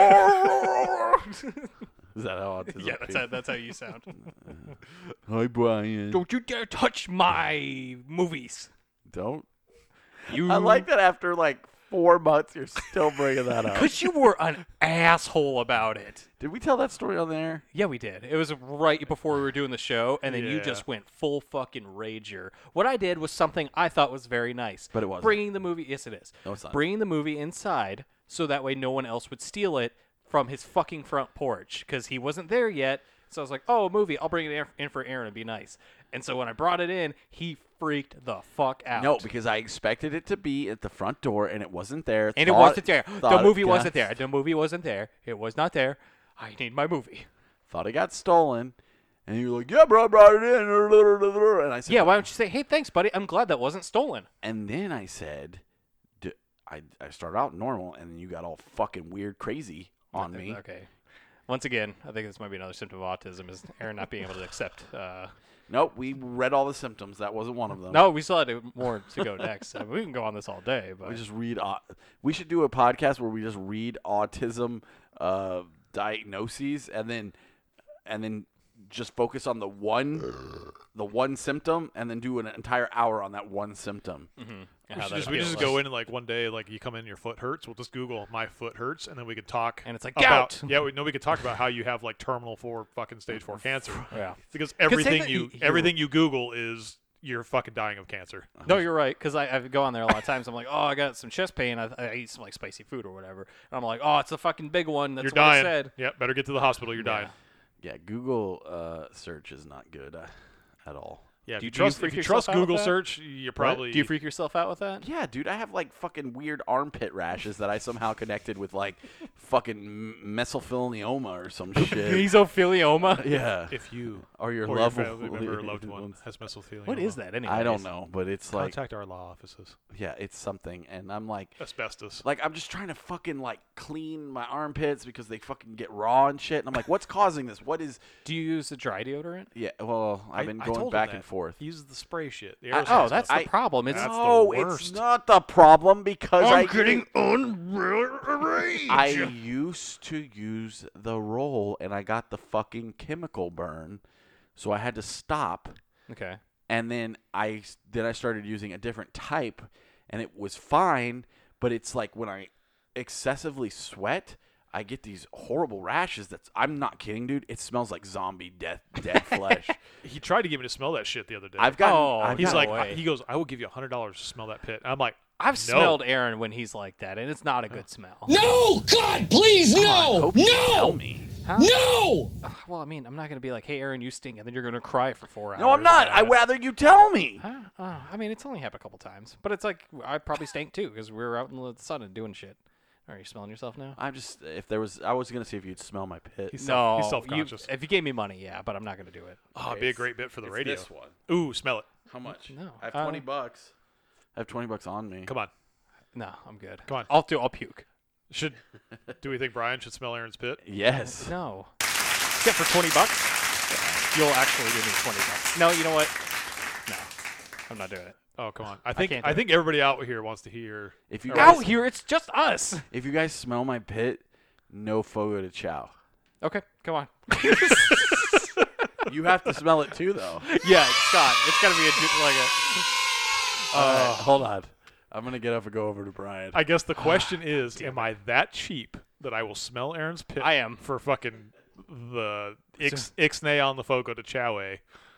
Speaker 4: that how autism?
Speaker 3: Yeah,
Speaker 4: speaks?
Speaker 3: that's how you sound.
Speaker 4: Hi, Brian.
Speaker 3: Don't you dare touch my movies.
Speaker 4: Don't.
Speaker 3: You.
Speaker 4: I like that after like 4 months, you're still bringing that up.
Speaker 3: Because you were an asshole about it.
Speaker 4: Did we tell that story on there?
Speaker 3: Yeah, we did. It was right before we were doing the show, and then you
Speaker 5: Yeah.
Speaker 3: just went full fucking rager. What I did was something I thought was very nice.
Speaker 4: But it wasn't.
Speaker 3: Bringing the movie, yes, it is.
Speaker 4: No, it's not.
Speaker 3: Bringing the movie inside so that way no one else would steal it from his fucking front porch because he wasn't there yet. So I was like, oh, a movie. I'll bring it in for Aaron and be nice. And so when I brought it in, he freaked the fuck out.
Speaker 4: No, because I expected it to be at the front door, and it wasn't there.
Speaker 3: And it wasn't there. The
Speaker 4: thought
Speaker 3: movie
Speaker 4: it
Speaker 3: wasn't
Speaker 4: got-
Speaker 3: there. The movie wasn't there. It was not there. I need my movie.
Speaker 4: Thought it got stolen, and you were like, "Yeah, bro, I brought it in." And I said,
Speaker 3: Yeah, why don't you say, hey, thanks, buddy. I'm glad that wasn't stolen.
Speaker 4: And then I said, I started out normal, and then you got all fucking weird, crazy on me.
Speaker 3: Okay. Once again, I think this might be another symptom of autism is Aaron not being able to accept.
Speaker 4: Nope, we read all the symptoms. That wasn't one of them.
Speaker 3: No, we still had more to go next. We can go on this all day, but
Speaker 4: We just read. We should do a podcast where we just read autism diagnoses, and then just focus on the one symptom, and then do an entire hour on that one symptom.
Speaker 5: We just go in and like one day, like you come in, your foot hurts. We'll just Google my foot hurts, and then we could talk.
Speaker 3: And it's like,
Speaker 5: about,
Speaker 3: gout!
Speaker 5: Yeah, we could talk about how you have like terminal fucking stage 4 cancer.
Speaker 3: Yeah.
Speaker 5: Because
Speaker 3: say
Speaker 5: everything
Speaker 3: that
Speaker 5: everything you Google is you're fucking dying of cancer.
Speaker 3: No, you're right. Because I go on there a lot of times. I'm like, oh, I got some chest pain. I eat some like spicy food or whatever. And I'm like, oh, it's a fucking big one. That's
Speaker 5: You're
Speaker 3: what
Speaker 5: dying.
Speaker 3: I said.
Speaker 5: Yeah, better get to the hospital. You're dying.
Speaker 4: Yeah, Google search is not good at all.
Speaker 5: Yeah,
Speaker 3: Do
Speaker 5: if
Speaker 3: you
Speaker 5: you
Speaker 3: freak
Speaker 5: trust
Speaker 3: yourself out with
Speaker 5: Google
Speaker 3: that?
Speaker 5: search, you're probably
Speaker 3: Do you freak yourself out with that?
Speaker 4: Yeah, dude, I have like fucking weird armpit rashes that I somehow connected with like fucking mesothelioma or some shit.
Speaker 3: Mesothelioma?
Speaker 4: Yeah,
Speaker 5: if you
Speaker 4: or your
Speaker 5: or
Speaker 4: loved
Speaker 5: your family member or loved one
Speaker 4: ones.
Speaker 5: has mesothelioma.
Speaker 3: What is that anyway?
Speaker 4: I don't know, but it's like
Speaker 5: Contact our law offices.
Speaker 4: yeah, it's something, and I'm like
Speaker 5: Asbestos.
Speaker 4: I'm just trying to fucking like clean my armpits because they fucking get raw and shit, and I'm like, what's causing this? What is?
Speaker 3: Do you use a dry deodorant?
Speaker 4: Yeah, well, I've been
Speaker 5: I
Speaker 4: going
Speaker 5: told him
Speaker 4: back
Speaker 5: that.
Speaker 4: and forth.
Speaker 5: He uses the spray shit. The
Speaker 4: I-
Speaker 5: aerosol
Speaker 3: Oh, that's
Speaker 5: stuff.
Speaker 3: the problem. It's
Speaker 5: That's the
Speaker 4: No, it's
Speaker 5: worst.
Speaker 4: not the problem because I
Speaker 3: unreal.
Speaker 4: I used to use the roll, and I got the fucking chemical burn, so I had to stop.
Speaker 3: Okay.
Speaker 4: And then I started using a different type, and it was fine. But it's like when I excessively sweat, I get these horrible rashes. I'm not kidding, dude. It smells like zombie dead flesh.
Speaker 5: He tried to get me to smell that shit the other day.
Speaker 4: I've gotten.
Speaker 3: Oh,
Speaker 4: I've
Speaker 5: He's
Speaker 3: no
Speaker 4: gotten-
Speaker 5: like,
Speaker 3: way.
Speaker 5: he goes, I will give you $100 to smell that pit. I'm like,
Speaker 3: I've
Speaker 5: no.
Speaker 3: smelled Aaron when he's like that, and it's not a good smell.
Speaker 6: No! God, please, no!
Speaker 4: hope you tell
Speaker 6: No!
Speaker 4: me.
Speaker 6: No!
Speaker 3: Well, I mean, I'm not going to be like, hey, Aaron, you stink, and then you're going to cry for 4 hours.
Speaker 4: No, I'm not. I'd rather you tell me.
Speaker 3: Huh? I mean, it's only happened a couple times, but it's like I probably stank too because we were out in the sun and doing shit. Are you smelling yourself now?
Speaker 4: I'm just. I was gonna see if you'd smell my pit.
Speaker 5: He's
Speaker 3: No,
Speaker 5: self-conscious.
Speaker 3: If you gave me money, yeah, but I'm not going to do it.
Speaker 5: Oh, it'd be a great bit for the
Speaker 4: It's
Speaker 5: radio.
Speaker 4: this one.
Speaker 5: Ooh, smell it.
Speaker 4: How much?
Speaker 3: No,
Speaker 4: I have $20. I have $20 on me.
Speaker 5: Come on.
Speaker 3: No, I'm good.
Speaker 5: Come on.
Speaker 3: I'll puke.
Speaker 5: Do we think Brian should smell Aaron's pit?
Speaker 4: Yes.
Speaker 3: No. Except for $20, you'll actually give me $20. No, you know what? No, I'm not doing it.
Speaker 5: Oh, come on.
Speaker 3: can't do
Speaker 5: I think everybody out here wants to hear.
Speaker 4: If you
Speaker 3: Out
Speaker 4: guys,
Speaker 3: here, it's just us.
Speaker 4: if you guys smell my pit, no fogo de chao.
Speaker 3: Okay, come on.
Speaker 4: You have to smell it too, though.
Speaker 3: Yeah, Scott, it's got to be like a.
Speaker 4: Hold on. I'm gonna get up and go over to Brian.
Speaker 5: I guess the question is, am I that cheap that I will smell Aaron's pit?
Speaker 3: I am.
Speaker 5: For fucking the ixnay on the fogo de chow.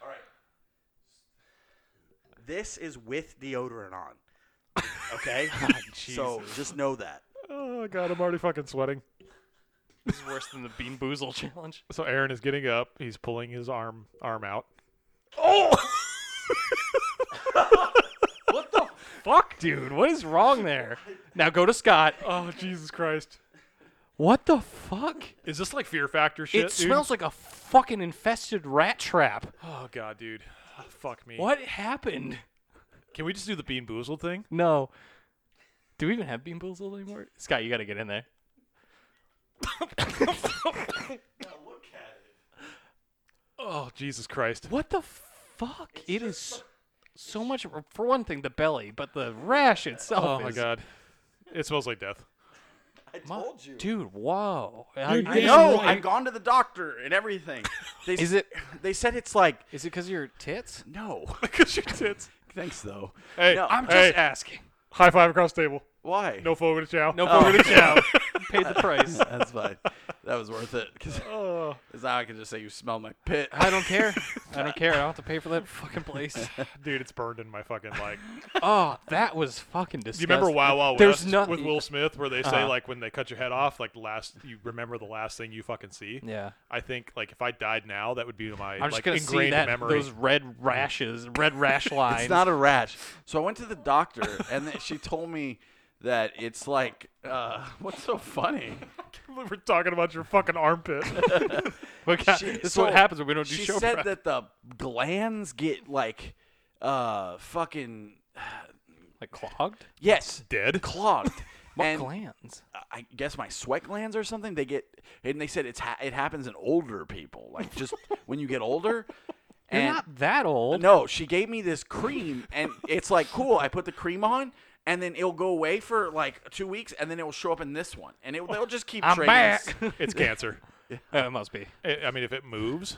Speaker 7: This is with deodorant on. Okay? So just know that.
Speaker 5: Oh, God, I'm already fucking sweating.
Speaker 3: This is worse than the Bean Boozle challenge.
Speaker 5: So Aaron is getting up. He's pulling his arm out.
Speaker 3: What the fuck? dude. What is wrong there? Now go to Scott.
Speaker 5: Oh, Jesus Christ.
Speaker 3: What the fuck?
Speaker 5: Is this like Fear Factor shit,
Speaker 3: It
Speaker 5: dude?
Speaker 3: smells like a fucking infested rat trap.
Speaker 5: Oh, God, dude. Oh, fuck me.
Speaker 3: What happened?
Speaker 5: Can we just do the Bean Boozled thing?
Speaker 3: No. Do we even have Bean Boozled anymore? Scott, you got to get in there.
Speaker 5: Oh, Jesus Christ.
Speaker 3: What the fuck? It is so much. For one thing, the belly, but the rash itself.
Speaker 5: Oh, my
Speaker 3: is-
Speaker 5: God. It smells like death.
Speaker 7: I told you.
Speaker 3: dude. Whoa.
Speaker 7: I
Speaker 6: Damn
Speaker 7: know.
Speaker 6: right.
Speaker 7: I've gone to the doctor and everything. They,
Speaker 3: Is it?
Speaker 7: They said it's like
Speaker 3: Is it because of your tits?
Speaker 7: no.
Speaker 5: Because your tits.
Speaker 7: Thanks though.
Speaker 5: Hey,
Speaker 7: No,
Speaker 3: I'm just
Speaker 5: hey,
Speaker 3: asking.
Speaker 5: high five across the table.
Speaker 7: Why?
Speaker 5: No fogo to chow.
Speaker 3: No fogo to chow. Paid the price.
Speaker 7: That's fine. That was worth it. Because
Speaker 5: Oh,
Speaker 7: now I can just say you smell my pit.
Speaker 3: I don't care. I don't care. I don't have to pay for that fucking place.
Speaker 5: dude, it's burned in my fucking, like...
Speaker 3: Oh, that was fucking
Speaker 5: Do you
Speaker 3: disgusting.
Speaker 5: remember Wild Wild
Speaker 3: There's
Speaker 5: West
Speaker 3: nothing-
Speaker 5: with Will Smith where they say,
Speaker 3: Uh-huh.
Speaker 5: like, when they cut your head off, like, you remember the last thing you fucking see?
Speaker 3: Yeah.
Speaker 5: I think, like, if I died now, that would be my,
Speaker 3: I'm just
Speaker 5: like,
Speaker 3: gonna see
Speaker 5: ingrained
Speaker 3: that
Speaker 5: memory.
Speaker 3: those red rashes, red rash lines.
Speaker 7: It's not a rash. So I went to the doctor, and then she told me that it's like, what's so funny?
Speaker 5: We're talking about your fucking armpit.
Speaker 3: this is what happens when we don't do
Speaker 7: She
Speaker 3: show
Speaker 7: said
Speaker 3: prep.
Speaker 7: that the glands get like, fucking,
Speaker 3: Like clogged?
Speaker 7: yes,
Speaker 5: Dead?
Speaker 7: clogged.
Speaker 3: What
Speaker 7: and
Speaker 3: glands?
Speaker 7: I guess my sweat glands or something. They get, and they said it happens in older people, like just when you get older.
Speaker 3: You're
Speaker 7: And
Speaker 3: not that old.
Speaker 7: no, she gave me this cream, and it's like cool. I put the cream on, and then it'll go away for like 2 weeks, and then it will show up in this one, and they'll just keep
Speaker 3: I'm
Speaker 7: trading.
Speaker 3: back.
Speaker 5: It's cancer.
Speaker 3: It must be.
Speaker 5: I mean, if it moves,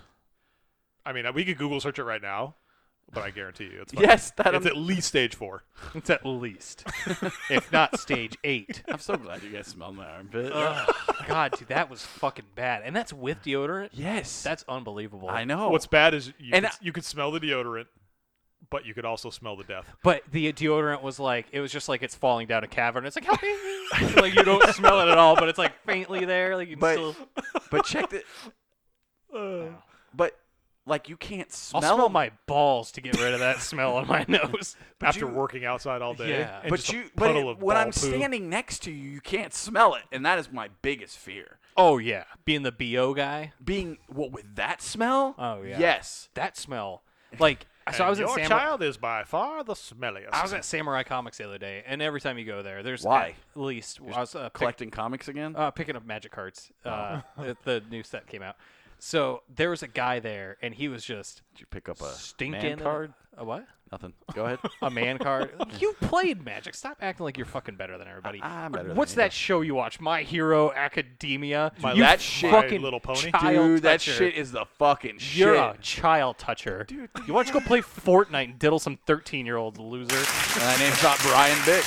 Speaker 5: I mean, we could Google search it right now, but I guarantee you, it's
Speaker 7: Yes, that
Speaker 5: it's at least stage 4.
Speaker 3: It's at least, if not stage 8.
Speaker 7: I'm so glad you guys smelled my armpit.
Speaker 3: God, dude, that was fucking bad. And that's with deodorant?
Speaker 7: Yes,
Speaker 3: That's unbelievable.
Speaker 7: I know.
Speaker 5: What's bad is
Speaker 7: And
Speaker 5: you could smell the deodorant, but you could also smell the death.
Speaker 3: But the deodorant was like, it was just like it's falling down a cavern. It's like, help me. Like, you don't smell it at all, but it's like faintly there. Like, you can
Speaker 7: But-
Speaker 3: still.
Speaker 7: But check the. But like you can't
Speaker 3: I'll
Speaker 7: smell.
Speaker 3: smell my balls to get rid of that smell on my nose.
Speaker 5: After working outside all day,
Speaker 3: Yeah.
Speaker 5: and
Speaker 7: But
Speaker 5: just a
Speaker 7: you. But
Speaker 5: puddle of
Speaker 7: when
Speaker 5: ball
Speaker 7: I'm
Speaker 5: poo.
Speaker 7: standing next to you, you can't smell it, and that is my biggest fear.
Speaker 3: Oh, yeah. Being the BO guy.
Speaker 7: Being with that smell.
Speaker 3: Oh, yeah.
Speaker 7: Yes.
Speaker 3: That smell. Like, so I was at
Speaker 5: your
Speaker 3: Samurai.
Speaker 5: child is by far the smelliest.
Speaker 3: I was at Samurai Comics the other day, and every time you go there, there's
Speaker 7: Why?
Speaker 3: at least I was
Speaker 7: Collecting comics again.
Speaker 3: picking up magic cards. The new set came out, so there was a guy there, and he was just
Speaker 7: Did you pick up a
Speaker 3: stinking.
Speaker 7: man card?
Speaker 3: A what?
Speaker 7: Nothing. Go ahead.
Speaker 3: A man card? You played Magic. Stop acting like you're fucking better than everybody.
Speaker 7: I'm better than
Speaker 3: What's
Speaker 7: you.
Speaker 3: that show you watch? My Hero Academia.
Speaker 5: My
Speaker 3: You
Speaker 7: that shit-
Speaker 3: fucking
Speaker 5: My Little Pony?
Speaker 3: child
Speaker 7: Dude, that
Speaker 3: toucher.
Speaker 7: shit is the fucking shit.
Speaker 3: You're a child toucher. Dude, you want to go play Fortnite and diddle some 13-year-old loser?
Speaker 7: And my name's not Brian Bix.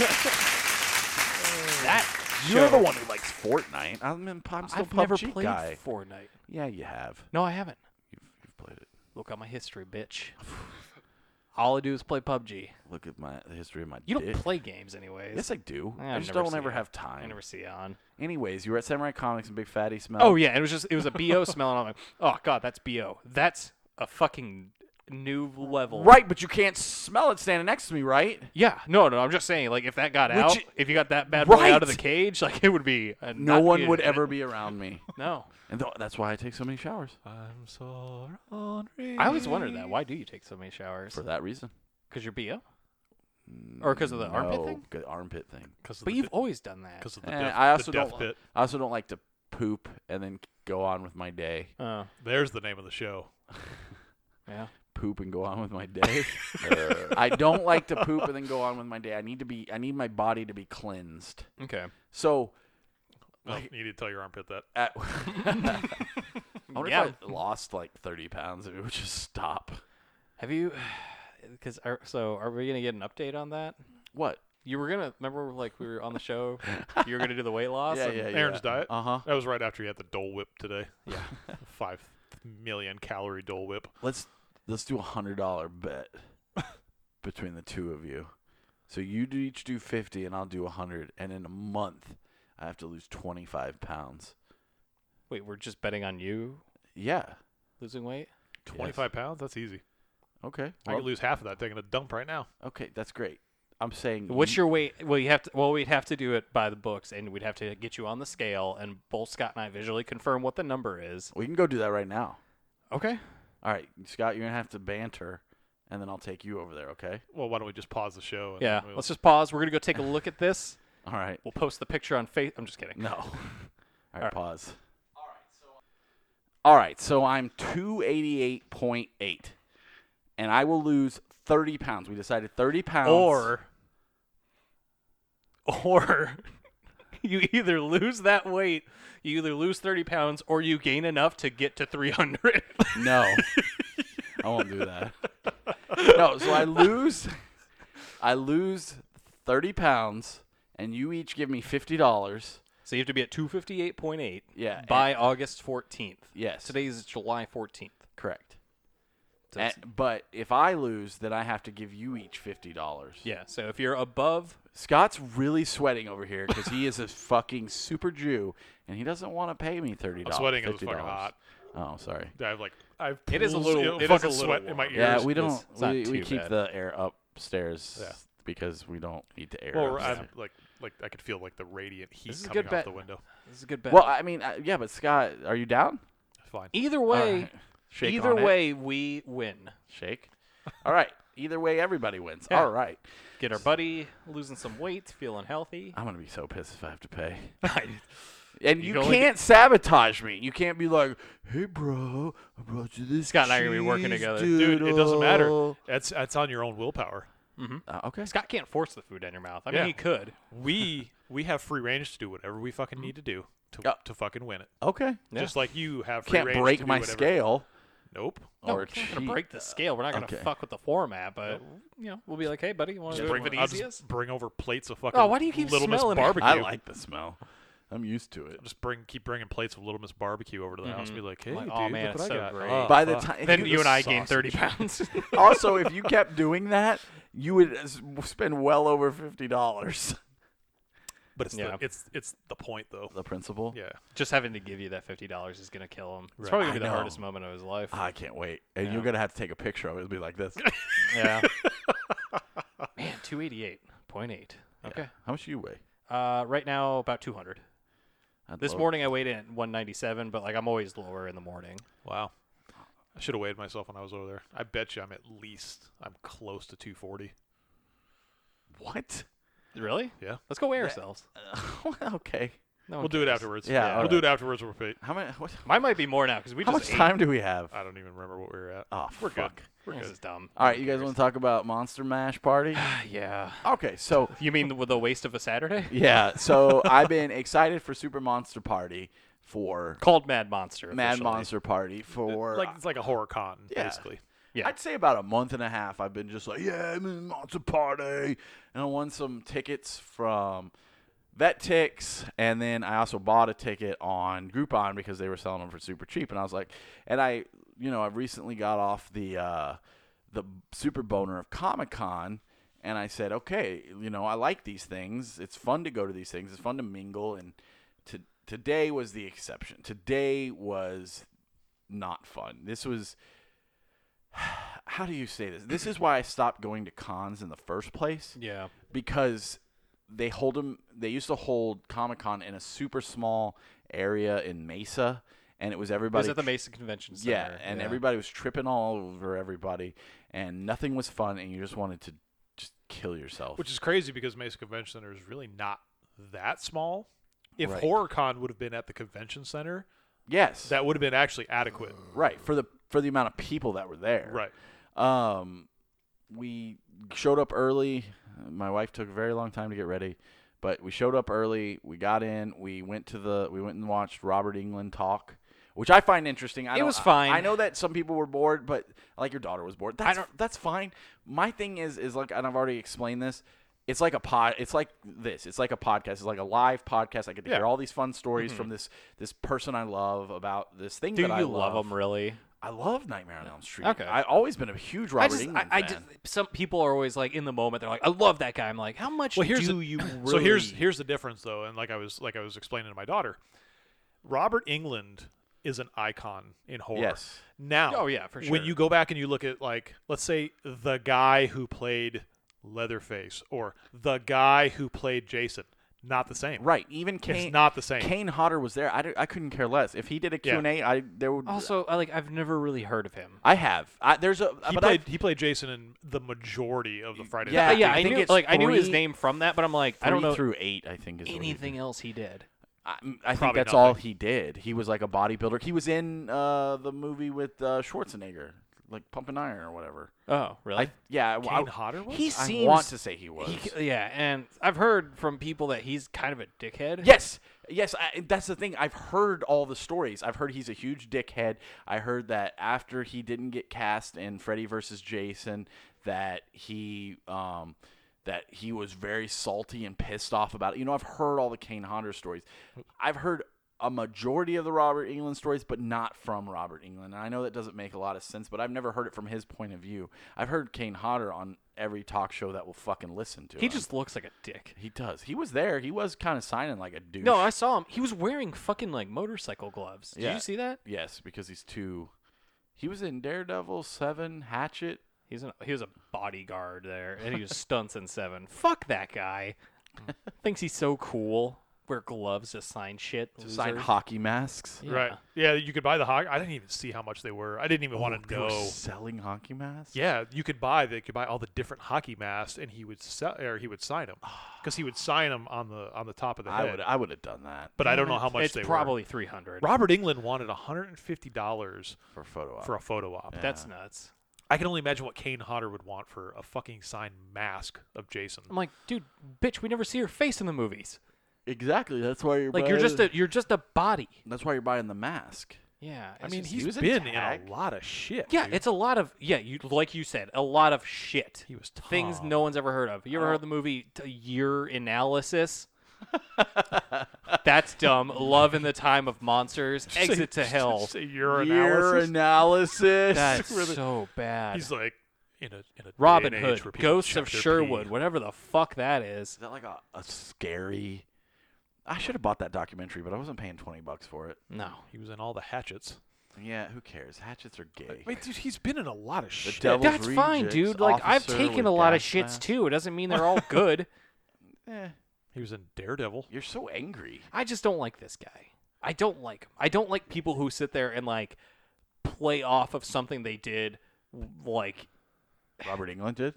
Speaker 3: That
Speaker 7: You're
Speaker 3: show-
Speaker 7: the one who likes Fortnite. I'm still
Speaker 3: I've
Speaker 7: PUBG
Speaker 3: never played
Speaker 7: guy.
Speaker 3: Fortnite.
Speaker 7: Yeah, you have.
Speaker 3: No, I haven't.
Speaker 7: You've played it.
Speaker 3: Look at my history, bitch. All I do is play PUBG.
Speaker 7: Look at the history of my
Speaker 3: You don't
Speaker 7: dick.
Speaker 3: play games anyways.
Speaker 7: Yes, I do.
Speaker 3: I
Speaker 7: I just
Speaker 3: never
Speaker 7: don't
Speaker 3: see
Speaker 7: ever
Speaker 3: it.
Speaker 7: have
Speaker 3: I
Speaker 7: time.
Speaker 3: never see it on.
Speaker 7: Anyways, you were at Samurai Comics and Big Fatty Smell.
Speaker 3: Oh yeah, it was a BO smell, and I'm like, oh god, that's BO. That's a fucking new level.
Speaker 7: Right, but you can't smell it standing next to me, right?
Speaker 3: Yeah. No. I'm just saying, like, if that got
Speaker 7: Which
Speaker 3: out,
Speaker 7: i-
Speaker 3: if you got that bad boy out of the
Speaker 7: Right.
Speaker 3: cage, like, it would be.
Speaker 7: No one would ever be around me.
Speaker 3: No.
Speaker 7: And that's why I take so many showers.
Speaker 5: I'm so hungry.
Speaker 3: I always wondered that. Why do you take so many showers?
Speaker 7: For that reason.
Speaker 3: Because you're BO? Or because of the armpit
Speaker 7: No,
Speaker 3: thing?
Speaker 7: good armpit thing.
Speaker 3: But you've always done that.
Speaker 5: Because of the
Speaker 7: Eh,
Speaker 5: death,
Speaker 7: I also
Speaker 5: the death
Speaker 7: don't.
Speaker 5: pit.
Speaker 7: I also don't like to poop and then go on with my day.
Speaker 3: Oh,
Speaker 5: There's the name of the show.
Speaker 3: yeah.
Speaker 7: Poop and go on with my day. I don't like to poop and then go on with my day. I need my body to be cleansed.
Speaker 3: Okay.
Speaker 7: So
Speaker 5: Oh, you need to tell your armpit that.
Speaker 7: at I wonder
Speaker 3: Yeah.
Speaker 7: if I lost like 30 pounds, if it would just stop.
Speaker 3: Have you? Because are we gonna get an update on that?
Speaker 7: What?
Speaker 3: You were gonna remember, like we were on the show. You were gonna do the weight loss.
Speaker 7: Yeah,
Speaker 3: and-
Speaker 7: yeah,
Speaker 5: Aaron's diet.
Speaker 7: Uh-huh.
Speaker 5: That was right after he had the Dole Whip today.
Speaker 3: Yeah.
Speaker 5: 5 million calorie Dole Whip.
Speaker 7: Let's do $100 bet between the two of you. So you each do 50 and I'll do 100, and in a month I have to lose 25 pounds.
Speaker 3: Wait, we're just betting on you
Speaker 7: Yeah.
Speaker 3: losing weight.
Speaker 5: 25 pounds? That's easy.
Speaker 7: Okay.
Speaker 5: I
Speaker 7: well,
Speaker 5: could lose half of that taking a dump right now.
Speaker 7: okay, that's great.
Speaker 4: I'm saying.
Speaker 3: What's your weight? Well, we'd have to do it by the books, and we'd have to get you on the scale, and both Scott and I visually confirm what the number is.
Speaker 4: We can go do that right now.
Speaker 3: Okay.
Speaker 4: All right, Scott, you're gonna have to banter, and then I'll take you over there. Okay.
Speaker 5: Well, why don't we just pause the show? And
Speaker 3: Yeah.
Speaker 5: then we'll-
Speaker 3: Let's just pause. We're gonna go take a look at this.
Speaker 4: All right.
Speaker 3: We'll post the picture on Facebook. I'm just kidding.
Speaker 4: No. All right,
Speaker 3: right.
Speaker 4: pause. All right, so I'm 288.8, and I will lose 30 pounds. We decided 30 pounds.
Speaker 3: Or you either lose that weight, you either lose 30 pounds, or you gain enough to get to 300.
Speaker 4: No, I won't do that. No, so I lose 30 pounds, and you each give me $50.
Speaker 3: So you have to be at 258.8
Speaker 4: Yeah,
Speaker 3: by August 14th.
Speaker 4: Yes.
Speaker 3: Today's July 14th.
Speaker 4: Correct.
Speaker 3: So it's-
Speaker 4: But if I lose, then I have to give you each $50.
Speaker 3: yeah, so if you're above,
Speaker 4: Scott's really sweating over here because he is a fucking super Jew, and he doesn't want to pay me $30.
Speaker 5: I'm sweating 'cause it's fucking hot.
Speaker 4: Oh, sorry.
Speaker 5: I've
Speaker 3: It is a
Speaker 5: pools,
Speaker 3: little-
Speaker 5: you know,
Speaker 3: it is
Speaker 5: fucking
Speaker 3: a little
Speaker 5: sweat in my
Speaker 3: warm.
Speaker 5: ears.
Speaker 4: Yeah, we don't.
Speaker 3: It's not
Speaker 4: We
Speaker 3: too
Speaker 4: keep
Speaker 3: bad.
Speaker 4: the air upstairs
Speaker 5: Yeah.
Speaker 4: because we don't need to air.
Speaker 5: Well,
Speaker 4: upstairs.
Speaker 5: I'm like I could feel like the radiant heat
Speaker 3: This is a
Speaker 5: coming
Speaker 3: good
Speaker 5: off
Speaker 3: bet.
Speaker 5: the window.
Speaker 3: this is a good bet.
Speaker 4: Well, I mean, yeah, but Scott, are you down?
Speaker 5: Fine.
Speaker 3: either
Speaker 4: All
Speaker 3: way,
Speaker 4: right. Shake
Speaker 3: either
Speaker 4: on it.
Speaker 3: way, we win.
Speaker 4: Shake. All right. Either way, everybody wins.
Speaker 3: Yeah.
Speaker 4: All right.
Speaker 3: Get our buddy losing some weight, feeling healthy.
Speaker 4: I'm gonna be so pissed if I have to pay.
Speaker 3: I
Speaker 4: And
Speaker 3: You
Speaker 4: you
Speaker 3: can only
Speaker 4: can't sabotage me. You can't be like, "Hey, bro, I brought you this."
Speaker 3: Scott and I are gonna be working
Speaker 4: cheese
Speaker 3: together.
Speaker 5: Dude, it doesn't matter.
Speaker 4: doodle."
Speaker 5: That's on your own willpower.
Speaker 4: Okay.
Speaker 3: Scott can't force the food down your mouth. I mean,
Speaker 5: Yeah.
Speaker 3: he could.
Speaker 5: We have free range to do whatever we fucking need to do
Speaker 4: Yeah.
Speaker 5: to fucking win it.
Speaker 4: Okay.
Speaker 3: Yeah.
Speaker 5: Just like you have free
Speaker 4: Can't
Speaker 5: range to
Speaker 4: break
Speaker 5: do
Speaker 4: my
Speaker 5: whatever.
Speaker 4: scale.
Speaker 5: Nope.
Speaker 3: No,
Speaker 4: Or
Speaker 3: we're not gonna
Speaker 4: cheat.
Speaker 3: break the scale. We're not gonna
Speaker 4: Okay.
Speaker 3: fuck with the format, but we'll be like, hey, buddy, you want to do it for the
Speaker 5: I'll
Speaker 3: easiest?
Speaker 5: just bring over plates of fucking
Speaker 3: Oh, why do you keep
Speaker 5: Little Miss
Speaker 3: smelling it?
Speaker 5: Barbecue.
Speaker 4: I like the smell. I'm used to it.
Speaker 5: Just keep bringing plates of Little Miss Barbecue over to the house and be like, hey,
Speaker 3: Like,
Speaker 5: dude,
Speaker 3: oh, man,
Speaker 5: look
Speaker 3: it's
Speaker 5: what I
Speaker 3: so
Speaker 5: got.
Speaker 3: great.
Speaker 5: Oh,
Speaker 4: By the
Speaker 5: fuck.
Speaker 4: time, if
Speaker 3: Then
Speaker 4: you-
Speaker 3: you and I gained
Speaker 5: sausage.
Speaker 3: 30 pounds.
Speaker 4: also, if you kept doing that, you would spend well over $50.
Speaker 5: But it's
Speaker 3: Yeah.
Speaker 5: it's the point though.
Speaker 4: The principal.
Speaker 5: Yeah.
Speaker 3: Just having to give you that $50 is gonna kill him. It's
Speaker 5: Right.
Speaker 3: probably gonna be
Speaker 4: I
Speaker 3: the
Speaker 4: know.
Speaker 3: hardest moment of his life.
Speaker 4: I can't wait. And
Speaker 3: Yeah.
Speaker 4: you're gonna have to take a picture of it. It'll be like this.
Speaker 3: Yeah. Man, 288.8. Okay.
Speaker 4: How much do you weigh?
Speaker 3: Right now about 200.
Speaker 4: I'd
Speaker 3: This
Speaker 4: love-
Speaker 3: morning I weighed in at 197, but like I'm always lower in the morning.
Speaker 5: Wow. I should have weighed myself when I was over there. I bet you I'm close to 240.
Speaker 4: What?
Speaker 3: Really?
Speaker 5: Yeah.
Speaker 3: Let's go weigh ourselves.
Speaker 4: Okay.
Speaker 3: No
Speaker 5: We'll do it afterwards.
Speaker 4: Yeah,
Speaker 5: we'll
Speaker 4: alright.
Speaker 5: do it afterwards. We're paid.
Speaker 4: How many? What,
Speaker 3: Mine might be more now because we
Speaker 4: how
Speaker 3: just
Speaker 4: much
Speaker 3: ate.
Speaker 4: time do we have?
Speaker 5: I don't even remember what we were at.
Speaker 4: Oh,
Speaker 5: We're good.
Speaker 4: fuck.
Speaker 5: We're
Speaker 3: This
Speaker 5: good.
Speaker 3: is dumb.
Speaker 4: All right, you guys want to talk about Monster Mash Party?
Speaker 3: Yeah.
Speaker 4: Okay, so
Speaker 3: You mean with the waste of a Saturday?
Speaker 4: yeah, so I've been excited for Super Monster Party for
Speaker 3: Called Mad Monster.
Speaker 4: Mad
Speaker 3: officially.
Speaker 4: Monster Party for
Speaker 5: Like it's like a horror con,
Speaker 4: Yeah.
Speaker 5: basically.
Speaker 3: Yeah.
Speaker 4: I'd say about a month and a half. I've been just like, yeah, I'm in Monster Party, and I won some tickets from VetTix, and then I also bought a ticket on Groupon because they were selling them for super cheap, and I was like, and I recently got off the Super Boner of Comic-Con, and I said, okay, I like these things. It's fun to go to these things. It's fun to mingle, and today was the exception. Today was not fun. This was. How do you say this? This is why I stopped going to cons in the first place,
Speaker 3: Yeah.
Speaker 4: because they used to hold Comic-Con in a super small area in Mesa, and it was
Speaker 3: It
Speaker 4: everybody.
Speaker 3: was at the Mesa Convention Center.
Speaker 4: yeah, and everybody was tripping all over everybody, and nothing was fun, and you just wanted to just kill yourself.
Speaker 5: Which is crazy because Mesa Convention Center is really not that small. If
Speaker 4: Right.
Speaker 5: HorrorCon would have been at the convention center,
Speaker 4: yes,
Speaker 5: that would have been actually adequate.
Speaker 4: right for the amount of people that were there.
Speaker 5: Right.
Speaker 4: We showed up early. My wife took a very long time to get ready, but we showed up early. We got in. We went and watched Robert Englund talk, which I find interesting.
Speaker 3: It was fine.
Speaker 4: I know that some people were bored, but like your daughter was bored. That's fine. My thing is like, and I've already explained this. It's like a pod. It's like this. It's like a podcast. It's like a live podcast. I get to hear all these fun stories from this person I love about this thing
Speaker 3: Do
Speaker 4: that I
Speaker 3: you love them really?
Speaker 4: I love Nightmare on Elm Street.
Speaker 3: Okay.
Speaker 4: I've always been a huge Robert Englund fan.
Speaker 3: Some people are always like in the moment. They're like, I love that guy. I'm like, how much
Speaker 5: Well, here's
Speaker 3: do
Speaker 5: the-
Speaker 3: you really?
Speaker 5: So here's the difference though, and like I was explaining to my daughter, Robert Englund is an icon in horror.
Speaker 4: Yes.
Speaker 5: Now,
Speaker 3: Oh, yeah, for
Speaker 5: When
Speaker 3: sure.
Speaker 5: you go back and you look at like, let's say the guy who played Leatherface or the guy who played Jason. Not the same.
Speaker 4: Right. Even Kane.
Speaker 5: It's not the same.
Speaker 4: Kane Hodder was there. I couldn't care less. If he did a Q&A, there would.
Speaker 3: Also, I've never really heard of him.
Speaker 4: I have.
Speaker 5: He played Jason in the majority of the Friday.
Speaker 4: Yeah,
Speaker 5: Night.
Speaker 3: Yeah,
Speaker 4: I
Speaker 3: I
Speaker 4: think
Speaker 3: knew
Speaker 4: it's
Speaker 3: I knew his
Speaker 4: 3
Speaker 3: name from that, but I'm like, I don't know
Speaker 4: 3 through 8. I think is what he
Speaker 3: anything
Speaker 4: did.
Speaker 3: else he did.
Speaker 4: I think
Speaker 5: Probably
Speaker 4: that's all
Speaker 5: nothing.
Speaker 4: he did. He was like a bodybuilder. He was in the movie with Schwarzenegger, like Pumping Iron or whatever.
Speaker 3: Oh, really?
Speaker 5: Kane Hodder was?
Speaker 3: He
Speaker 4: I
Speaker 3: seems.
Speaker 4: want to say he was.
Speaker 3: Yeah, and I've heard from people that he's kind of a dickhead.
Speaker 4: Yes. That's the thing. I've heard all the stories. I've heard he's a huge dickhead. I heard that after he didn't get cast in Freddy vs. Jason, that he was very salty and pissed off about it. You know, I've heard all the Kane Hodder stories. I've heard a majority of the Robert Englund stories, but not from Robert Englund. And I know that doesn't make a lot of sense, but I've never heard it from his point of view. I've heard Kane Hodder on every talk show that will fucking listen to
Speaker 3: He
Speaker 4: him.
Speaker 3: just looks like a dick.
Speaker 4: He does. He was there. He was kind of signing like a douche.
Speaker 3: No, I saw him. He was wearing fucking like motorcycle gloves. Did
Speaker 4: Yeah.
Speaker 3: you see that?
Speaker 4: Yes, because he's too. He was in Daredevil 7, Hatchet.
Speaker 3: He was a bodyguard there, and he was stunts in 7. Fuck that guy. Thinks he's so cool. Wear gloves to sign shit.
Speaker 4: To sign
Speaker 3: losers.
Speaker 4: hockey masks.
Speaker 3: Yeah.
Speaker 5: Right. Yeah, you could buy the hockey. I didn't even see how much they were. I didn't even want to
Speaker 4: They were
Speaker 5: know.
Speaker 4: selling hockey masks.
Speaker 5: Yeah, they could buy all the different hockey masks, and he would sell or he would sign them because he would sign them on the top of the head.
Speaker 4: I would have done that
Speaker 5: But I don't know how much
Speaker 3: It's
Speaker 5: they
Speaker 3: probably
Speaker 5: were.
Speaker 3: $300.
Speaker 5: Robert England wanted $150
Speaker 4: for a photo op.
Speaker 5: for a photo op.
Speaker 4: Yeah.
Speaker 3: That's nuts.
Speaker 5: I can only imagine what Kane Hodder would want for a fucking signed mask of Jason.
Speaker 3: I'm like, dude, bitch, we never see your face in the movies.
Speaker 4: Exactly. That's why you're
Speaker 3: Like
Speaker 4: buying,
Speaker 3: you're just a body.
Speaker 4: That's why you're buying the mask.
Speaker 3: Yeah.
Speaker 5: I
Speaker 3: it's
Speaker 5: mean,
Speaker 3: just-
Speaker 4: he
Speaker 5: he's
Speaker 4: was in
Speaker 5: been in
Speaker 4: Tag.
Speaker 5: a lot of shit.
Speaker 3: yeah,
Speaker 5: dude.
Speaker 3: it's a lot of you like you said, a lot of shit.
Speaker 5: He was
Speaker 3: Things
Speaker 5: Tom.
Speaker 3: no one's ever heard of. You ever heard the movie Year Analysis? That's dumb. Love in the Time of Monsters. Exit to Hell.
Speaker 5: Say your
Speaker 4: Year
Speaker 5: analysis.
Speaker 4: analysis.
Speaker 3: That's
Speaker 5: Really-
Speaker 3: so bad.
Speaker 5: He's like in a
Speaker 3: Robin
Speaker 5: day and age where
Speaker 3: Hood,
Speaker 5: people
Speaker 3: Ghosts
Speaker 5: check
Speaker 3: of
Speaker 5: their
Speaker 3: Sherwood,
Speaker 5: pee.
Speaker 3: whatever the fuck that is.
Speaker 4: Is that like a scary? I should have bought that documentary, but I wasn't paying $20 for it.
Speaker 3: No.
Speaker 5: He was in all the Hatchets.
Speaker 4: Yeah, who cares? Hatchets are gay.
Speaker 5: Wait, dude, he's been in a lot of shit.
Speaker 4: Devil's
Speaker 3: That's fine,
Speaker 4: Rejects,
Speaker 3: dude. Like I've
Speaker 4: Officer
Speaker 3: taken
Speaker 4: with
Speaker 3: a lot of
Speaker 4: gas
Speaker 3: shits
Speaker 4: mask.
Speaker 3: too. It doesn't mean they're all good.
Speaker 4: Eh,
Speaker 5: He was in Daredevil.
Speaker 4: you're so angry.
Speaker 3: I just don't like this guy. I don't like him. I don't like people who sit there and like play off of something they did, like.
Speaker 4: Robert Englund did.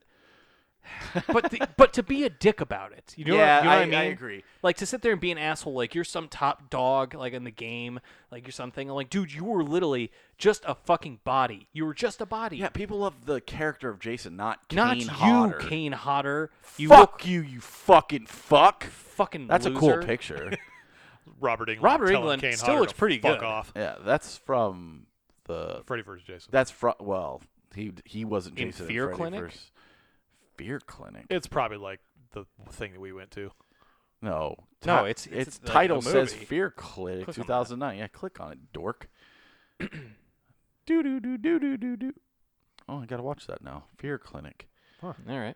Speaker 3: But to be a dick about it, you know,
Speaker 4: Yeah,
Speaker 3: what, you know what I mean?
Speaker 4: I agree.
Speaker 3: Like to sit there and be an asshole, like you're some top dog, like in the game, like you're something. Like, dude, you were literally just a fucking body. You were just a body.
Speaker 4: Yeah, people love the character of Jason, not Kane
Speaker 3: Not you,
Speaker 4: Hodder.
Speaker 3: Kane Hodder. You
Speaker 4: Fuck
Speaker 3: look
Speaker 4: you, you fucking fuck.
Speaker 3: fucking.
Speaker 4: That's
Speaker 3: loser.
Speaker 4: a cool picture.
Speaker 5: Robert Englund.
Speaker 3: Robert
Speaker 5: telling
Speaker 3: Englund
Speaker 5: Kane
Speaker 3: still
Speaker 5: Hodder
Speaker 3: looks
Speaker 5: to
Speaker 3: pretty
Speaker 5: fuck
Speaker 3: good.
Speaker 5: off.
Speaker 4: Yeah, that's from the.
Speaker 5: Freddy vs. Jason.
Speaker 4: That's from. Well, he wasn't
Speaker 3: In
Speaker 4: Jason
Speaker 3: Fear
Speaker 4: in Freddy
Speaker 3: Clinic?
Speaker 4: versus- Fear Clinic.
Speaker 5: It's probably like the thing that we went to.
Speaker 3: No, it's
Speaker 4: its
Speaker 3: the
Speaker 4: title says
Speaker 3: movie.
Speaker 4: Fear Clinic
Speaker 3: Click on that.
Speaker 4: 2009. Yeah, click on it, dork. do do do do do do do. Oh, I gotta watch that now. Fear Clinic.
Speaker 3: All right.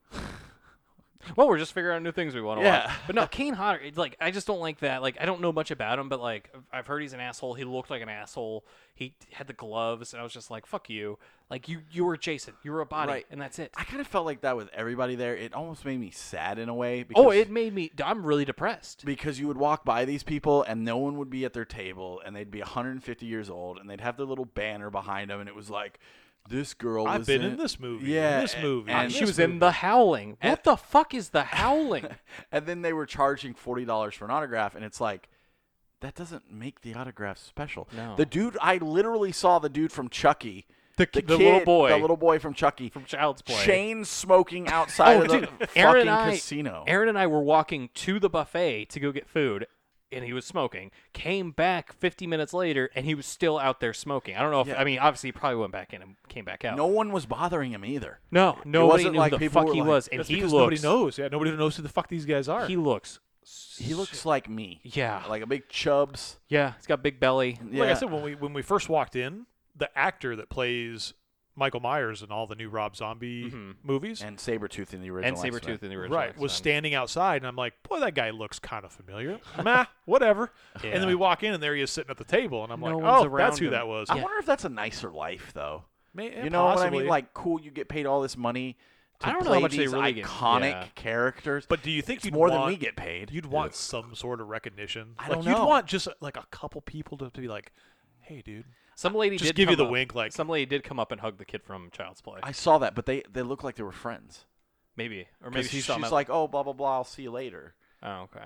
Speaker 3: Well, we're just figuring out new things we want to
Speaker 4: Yeah.
Speaker 3: watch. But no, Kane Hodder, like, I just don't like that. Like, I don't know much about him, but, like, I've heard he's an asshole. He looked like an asshole. He had the gloves, and I was just like, fuck you. Like, you were Jason. You were a body,
Speaker 4: Right.
Speaker 3: and that's it.
Speaker 4: I kind of felt like that with everybody there. It almost made me sad in a way. Because,
Speaker 3: Oh, it made me, I'm really depressed.
Speaker 4: because you would walk by these people and no one would be at their table and they'd be 150 years old and they'd have their little banner behind them and it was like, this girl
Speaker 5: I've
Speaker 4: was
Speaker 5: been in this movie.
Speaker 4: Yeah,
Speaker 5: in this movie.
Speaker 4: and
Speaker 5: in
Speaker 3: She
Speaker 5: this
Speaker 3: was in
Speaker 5: movie.
Speaker 3: The Howling.
Speaker 4: And-
Speaker 3: What the fuck is The Howling?
Speaker 4: And then they were charging $40 for an autograph and it's like, that doesn't make the autograph special.
Speaker 3: No.
Speaker 4: The dude, I literally saw the dude from Chucky.
Speaker 3: The
Speaker 4: kid,
Speaker 3: little boy
Speaker 4: from Chucky.
Speaker 3: from Child's Play.
Speaker 4: Chain smoking outside
Speaker 3: Oh,
Speaker 4: of the
Speaker 3: dude,
Speaker 4: fucking casino.
Speaker 3: Aaron and I were walking to the buffet to go get food, and he was smoking. Came back 50 minutes later, and he was still out there smoking. I don't know if,
Speaker 4: Yeah.
Speaker 3: I mean, obviously he probably went back in and came back out.
Speaker 4: No one was bothering him either.
Speaker 3: No, nobody
Speaker 4: wasn't
Speaker 3: knew
Speaker 4: like
Speaker 3: who the
Speaker 4: people
Speaker 3: fuck
Speaker 4: were
Speaker 3: he
Speaker 4: like-
Speaker 3: was, and
Speaker 5: That's
Speaker 3: he
Speaker 5: because
Speaker 3: looks.
Speaker 5: nobody knows. Yeah, nobody knows who the fuck these guys are.
Speaker 3: He looks.
Speaker 4: He looks like me.
Speaker 3: Yeah,
Speaker 4: Like a big chubs.
Speaker 3: yeah. He's got big belly.
Speaker 5: Like I said, when we first walked in, the actor that plays Michael Myers in all the new Rob Zombie movies,
Speaker 4: And Sabretooth in the original.
Speaker 3: And Sabretooth
Speaker 4: X-Men.
Speaker 3: in the original.
Speaker 5: right, was
Speaker 3: X-Men.
Speaker 5: standing outside, and I'm like, boy, that guy looks kind of familiar. Meh, whatever. And then we walk in, and there he is sitting at the table, and I'm
Speaker 3: No
Speaker 5: like,
Speaker 3: one's
Speaker 5: oh,
Speaker 3: around
Speaker 5: that's who
Speaker 3: him.
Speaker 5: that was.
Speaker 4: I wonder if that's a nicer life, though.
Speaker 5: May-
Speaker 4: You know what I
Speaker 5: possibly.
Speaker 4: mean? Like, cool, you get paid all this money to
Speaker 3: I don't know
Speaker 4: play
Speaker 3: how much they
Speaker 4: these
Speaker 3: really get-
Speaker 4: iconic
Speaker 3: yeah.
Speaker 4: characters.
Speaker 5: But do you think
Speaker 4: it's
Speaker 5: you'd
Speaker 4: more
Speaker 5: want,
Speaker 4: than we get paid?
Speaker 5: You'd want some sort of recognition.
Speaker 4: I
Speaker 5: like,
Speaker 4: don't
Speaker 5: You'd
Speaker 4: know.
Speaker 5: want just like a couple people to be like, "Hey, dude."
Speaker 3: Some lady
Speaker 5: Just
Speaker 3: did
Speaker 5: give you
Speaker 3: come
Speaker 5: the
Speaker 3: up-
Speaker 5: wink, like-
Speaker 3: some lady did come up and hug the kid from Child's Play.
Speaker 4: I saw that, but they look like they were friends.
Speaker 3: Maybe, or maybe
Speaker 4: She's
Speaker 3: saw him at-
Speaker 4: like, oh, blah blah blah. I'll see you later.
Speaker 3: Oh, okay.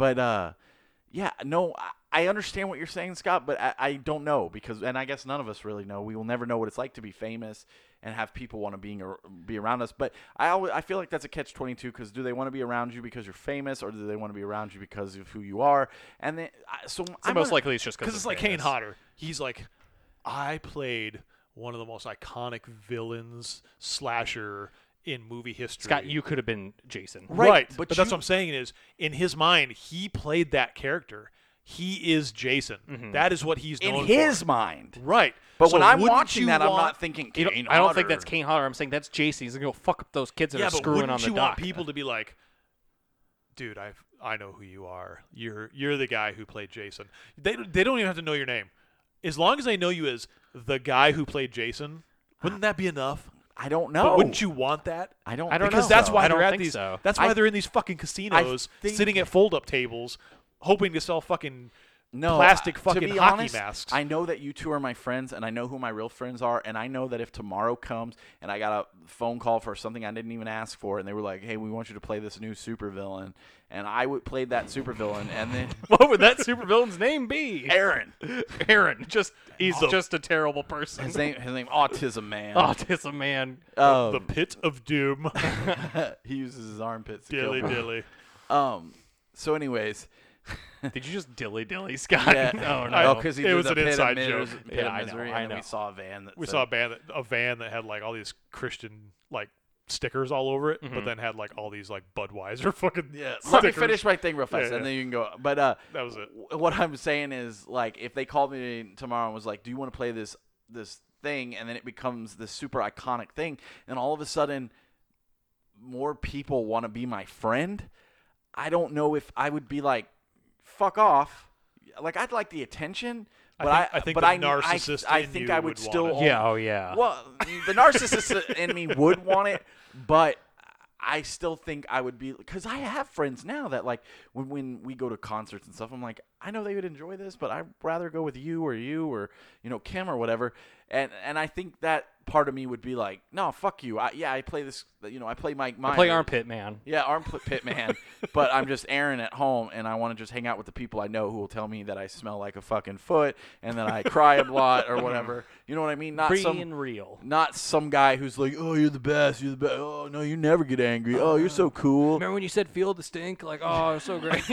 Speaker 4: Yeah, no, I understand what you're saying, Scott, but I don't know because, and I guess none of us really know. We will never know what it's like to be famous and have people want to be around us. But I feel like that's a catch-22 because do they want to be around you because you're famous or do they want to be around you because of who you are? And then,
Speaker 3: most likely it's just
Speaker 5: Because it's like Kane Hodder. He's like, I played one of the most iconic villains slasher in movie history.
Speaker 3: Scott, you could have been Jason.
Speaker 5: Right,
Speaker 4: but
Speaker 5: but that's what I'm saying is, in his mind, he played that character. He is Jason.
Speaker 3: Mm-hmm.
Speaker 5: That is what he's known
Speaker 4: in his mind.
Speaker 5: Right.
Speaker 4: But
Speaker 5: So
Speaker 4: when I'm
Speaker 5: wouldn't
Speaker 4: watching
Speaker 5: you
Speaker 4: that, I'm
Speaker 5: want-
Speaker 4: not thinking
Speaker 3: You
Speaker 4: Kane
Speaker 3: don't- I don't think
Speaker 4: Hodder.
Speaker 3: that's Kane Hodder. I'm saying that's Jason. He's gonna go fuck up those kids that
Speaker 5: Yeah,
Speaker 3: are
Speaker 5: but
Speaker 3: screwing
Speaker 5: wouldn't
Speaker 3: on the
Speaker 5: you
Speaker 3: dock.
Speaker 5: want people to be like, dude, I know who you are. You're the guy who played Jason. They don't even have to know your name. As long as they know you as the guy who played Jason, wouldn't that be enough?
Speaker 4: I don't know.
Speaker 5: But wouldn't you want that?
Speaker 4: I don't.
Speaker 3: I don't
Speaker 5: Because
Speaker 3: know.
Speaker 5: that's why
Speaker 3: I
Speaker 5: they're
Speaker 3: don't
Speaker 5: at
Speaker 3: think
Speaker 5: these.
Speaker 3: so.
Speaker 5: That's why
Speaker 4: I-
Speaker 5: they're in these fucking casinos,
Speaker 4: think-
Speaker 5: sitting at fold-up tables, hoping to sell fucking
Speaker 4: No,
Speaker 5: plastic
Speaker 4: to
Speaker 5: fucking
Speaker 4: be
Speaker 5: hockey
Speaker 4: honest,
Speaker 5: masks.
Speaker 4: I know that you two are my friends, and I know who my real friends are, and I know that if tomorrow comes and I got a phone call for something I didn't even ask for, and they were like, "Hey, we want you to play this new supervillain," and I would play that supervillain, and then
Speaker 3: What would that supervillain's name be?
Speaker 4: Aaron,
Speaker 3: Aaron.
Speaker 5: He's
Speaker 3: just a terrible person.
Speaker 4: his name Autism Man.
Speaker 3: Autism man.
Speaker 5: the pit of doom.
Speaker 4: He uses his armpits to
Speaker 5: dilly
Speaker 4: kill people.
Speaker 5: dilly.
Speaker 4: So, anyways,
Speaker 3: Did you just dilly Scott?
Speaker 4: yeah,
Speaker 3: Oh no.
Speaker 4: because he
Speaker 5: It
Speaker 4: did
Speaker 5: was
Speaker 4: the
Speaker 5: an
Speaker 4: pit
Speaker 5: inside
Speaker 4: of
Speaker 5: joke.
Speaker 4: Pit
Speaker 3: Yeah,
Speaker 4: of
Speaker 3: I know,
Speaker 4: misery,
Speaker 3: I
Speaker 4: and then we
Speaker 3: know.
Speaker 4: saw a van that
Speaker 5: We
Speaker 4: said,
Speaker 5: saw a van that had like all these Christian like stickers all over it,
Speaker 3: Mm-hmm.
Speaker 5: but then had like all these like Budweiser fucking
Speaker 4: Yeah,
Speaker 5: stickers.
Speaker 4: let me finish my thing real fast,
Speaker 5: Yeah,
Speaker 4: and
Speaker 5: yeah.
Speaker 4: then you can go. But
Speaker 5: That was it.
Speaker 4: what I'm saying is, like, if they called me tomorrow and was like, "Do you want to play this thing?" and then it becomes this super iconic thing, and all of a sudden, more people want to be my friend. I don't know if I would be like, "Fuck off." Like, I'd like the attention, but
Speaker 5: I think
Speaker 4: but
Speaker 5: the
Speaker 4: I
Speaker 5: narcissist
Speaker 4: I
Speaker 5: in
Speaker 4: think
Speaker 5: you
Speaker 4: I
Speaker 5: would
Speaker 4: would
Speaker 5: want
Speaker 4: still.
Speaker 5: it.
Speaker 3: Yeah. Oh yeah.
Speaker 4: Well, the narcissist in me would want it, but I still think I would be, because I have friends now that, like, when we go to concerts and stuff, I'm like, I know they would enjoy this, but I'd rather go with you or Kim or whatever. And I think that part of me would be like, no, fuck you. I play this, I play my
Speaker 3: I play Armpit Man.
Speaker 4: Yeah, armpit man. But I'm just Aaron at home, and I want to just hang out with the people I know who will tell me that I smell like a fucking foot, and that I cry a lot or whatever. You know what I mean?
Speaker 3: Being real.
Speaker 4: Not some guy who's like, oh, you're the best. You're the best. Oh, no, you never get angry. Oh, you're so cool.
Speaker 3: Remember when you said "feel the stink"? Like, oh, it's so great.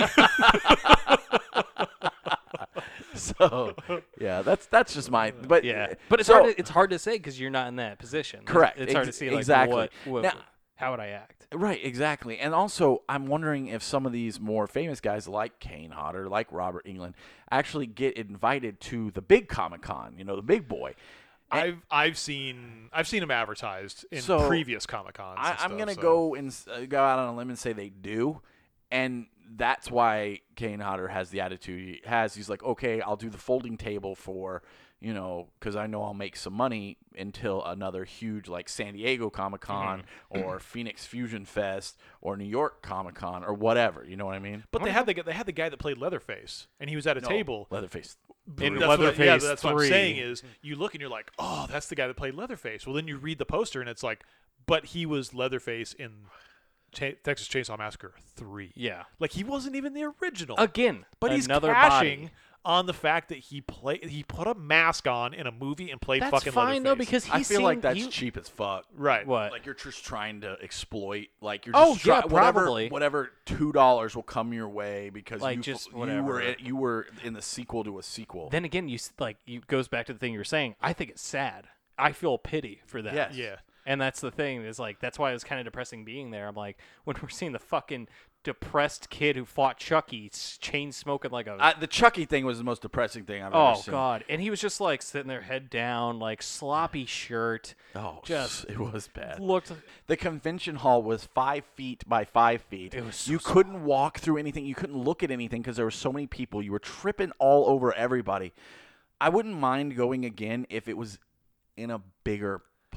Speaker 4: So, yeah, that's just my. But
Speaker 3: yeah, but it's
Speaker 4: so-
Speaker 3: hard. It's hard to say because you're not in that position.
Speaker 4: Correct.
Speaker 3: It's hard to see like
Speaker 4: Exactly.
Speaker 3: what
Speaker 4: Now-
Speaker 3: how would I act?
Speaker 4: Right, exactly. And also, I'm wondering if some of these more famous guys like Kane Hodder, like Robert Englund, actually get invited to the big Comic-Con, the big boy. And
Speaker 5: I've seen him advertised in
Speaker 4: So,
Speaker 5: previous Comic Cons.
Speaker 4: I'm going to go and go out on a limb and say they do. And that's why Kane Hodder has the attitude he has. He's like, okay, I'll do the folding table for, because I know I'll make some money until another huge, like, San Diego Comic-Con or Phoenix Fusion Fest or New York Comic-Con or whatever. You know what I mean?
Speaker 5: But they had the guy that played Leatherface, and he was at a table.
Speaker 4: Leatherface.
Speaker 3: In
Speaker 5: That's
Speaker 3: Leatherface
Speaker 5: that's what I'm
Speaker 3: 3.
Speaker 5: saying is you look and you're like, oh, that's the guy that played Leatherface. Well, then you read the poster and it's like, but he was Leatherface in Texas Chainsaw Massacre 3.
Speaker 3: Yeah.
Speaker 5: Like he wasn't even the original.
Speaker 3: Again,
Speaker 5: But he's
Speaker 3: another
Speaker 5: cashing
Speaker 3: body.
Speaker 5: on the fact that he put a mask on in a movie and played
Speaker 3: That's
Speaker 5: fucking
Speaker 3: fine though
Speaker 5: Leatherface.
Speaker 3: because he
Speaker 4: I feel like
Speaker 3: seemed-
Speaker 4: that's
Speaker 3: he-
Speaker 4: cheap as fuck.
Speaker 5: right.
Speaker 3: What?
Speaker 4: Like you're just trying to exploit. Like you're
Speaker 3: Oh,
Speaker 4: just
Speaker 3: yeah,
Speaker 4: whatever,
Speaker 3: probably.
Speaker 4: whatever $2 will come your way because
Speaker 3: Like,
Speaker 4: you
Speaker 3: just
Speaker 4: you
Speaker 3: whatever.
Speaker 4: were in the sequel to a sequel.
Speaker 3: Then again, you goes back to the thing you were saying. I think it's sad. I feel pity for that.
Speaker 4: Yes.
Speaker 5: Yeah.
Speaker 3: And that's the thing is like that's why it was kind of depressing being there. I'm like when we're seeing the fucking depressed kid who fought Chucky chain smoking like a
Speaker 4: The Chucky thing was the most depressing thing I've ever
Speaker 3: oh
Speaker 4: seen.
Speaker 3: god, and he was just like sitting there head down, like sloppy shirt.
Speaker 4: Oh,
Speaker 3: Just
Speaker 4: it was bad.
Speaker 3: Looked
Speaker 4: The convention hall was 5 feet by 5 feet.
Speaker 3: It was so
Speaker 4: you couldn't walk through anything. You couldn't look at anything because there were so many people. You were tripping all over everybody. I wouldn't mind going again if it was in a bigger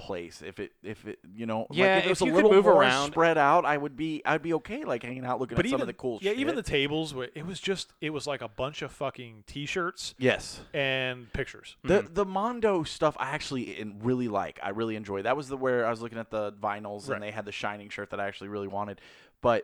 Speaker 4: place. If it you know,
Speaker 3: Yeah,
Speaker 4: like if it was
Speaker 3: if
Speaker 4: a
Speaker 3: you could
Speaker 4: little
Speaker 3: move
Speaker 4: more
Speaker 3: around-
Speaker 4: spread out, I'd be okay, like hanging out looking
Speaker 5: But
Speaker 4: at
Speaker 5: even
Speaker 4: some of the cool
Speaker 5: yeah,
Speaker 4: shit.
Speaker 5: even the tables, it was like a bunch of fucking T-shirts
Speaker 4: yes.
Speaker 5: and pictures.
Speaker 4: The Mondo stuff I actually really like. I really enjoy. That was where I was looking at the vinyls
Speaker 5: Right.
Speaker 4: and they had the Shining shirt that I actually really wanted, but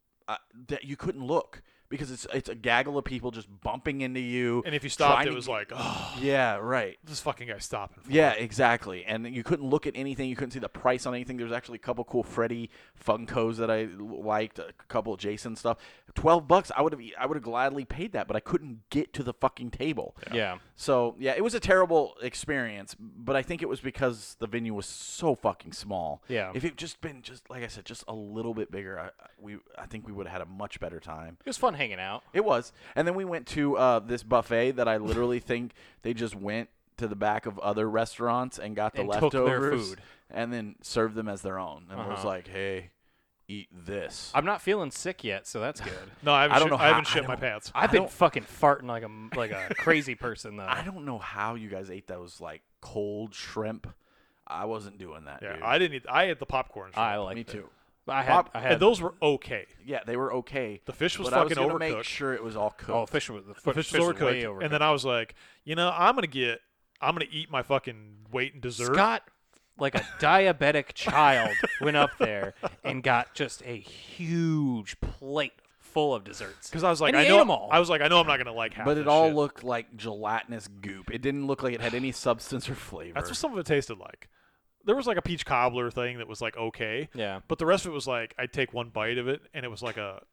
Speaker 4: that you couldn't look because it's a gaggle of people just bumping into you.
Speaker 5: And if you stopped,
Speaker 4: trying
Speaker 5: it
Speaker 4: to
Speaker 5: was
Speaker 4: get-
Speaker 5: like, oh,
Speaker 4: yeah, right.
Speaker 5: this fucking guy's stopping. For
Speaker 4: Yeah,
Speaker 5: me.
Speaker 4: exactly. And you couldn't look at anything. You couldn't see the price on anything. There was actually a couple cool Freddy Funkos that I liked, a couple of Jason stuff. $12, I would have gladly paid that, but I couldn't get to the fucking table.
Speaker 3: Yeah.
Speaker 4: So yeah, it was a terrible experience, but I think it was because the venue was so fucking small.
Speaker 3: Yeah.
Speaker 4: If it just been like I said, just a little bit bigger, I think we would have had a much better time.
Speaker 3: It was fun hanging out.
Speaker 4: It was, and then we went to this buffet that I literally think they just went to the back of other restaurants and got the
Speaker 3: And took their
Speaker 4: leftovers
Speaker 3: food.
Speaker 4: and then served them as their own, and was
Speaker 3: Uh-huh.
Speaker 4: like, "Hey, eat this."
Speaker 3: I'm not feeling sick yet, so that's good.
Speaker 5: No, I haven't.
Speaker 4: I
Speaker 5: haven't
Speaker 4: don't
Speaker 5: shit
Speaker 4: know
Speaker 5: my
Speaker 4: how-
Speaker 5: pants.
Speaker 3: I've been
Speaker 4: don't-
Speaker 3: fucking farting like a crazy person though.
Speaker 4: I don't know how you guys ate those like cold shrimp. I wasn't doing that.
Speaker 5: Yeah,
Speaker 4: dude.
Speaker 5: I didn't eat. I ate the popcorn.
Speaker 3: I
Speaker 5: shrimp.
Speaker 3: like
Speaker 4: Me too.
Speaker 3: I
Speaker 4: Pop-
Speaker 3: had
Speaker 5: and those were okay.
Speaker 4: Yeah, they were okay.
Speaker 5: The fish was
Speaker 4: but I was
Speaker 5: fucking
Speaker 4: gonna
Speaker 5: overcooked.
Speaker 4: make sure it was all cooked.
Speaker 3: Oh, fish was
Speaker 5: The fish was
Speaker 3: way
Speaker 5: overcooked.
Speaker 3: overcooked.
Speaker 5: And then I was like, I'm gonna eat my fucking weight in dessert.
Speaker 3: Scott, like a diabetic child, went up there and got just a huge plate full of desserts.
Speaker 5: Because I was like,
Speaker 3: And he
Speaker 5: I
Speaker 3: ate
Speaker 5: know,
Speaker 3: 'em all.
Speaker 5: I was like, I know I'm not gonna like half.
Speaker 4: But
Speaker 5: this
Speaker 4: it all
Speaker 5: shit.
Speaker 4: looked like gelatinous goop. It didn't look like it had any substance or flavor.
Speaker 5: That's what some of it tasted like. There was like a peach cobbler thing that was like okay,
Speaker 3: Yeah.
Speaker 5: but the rest of it was like I'd take one bite of it and it was like a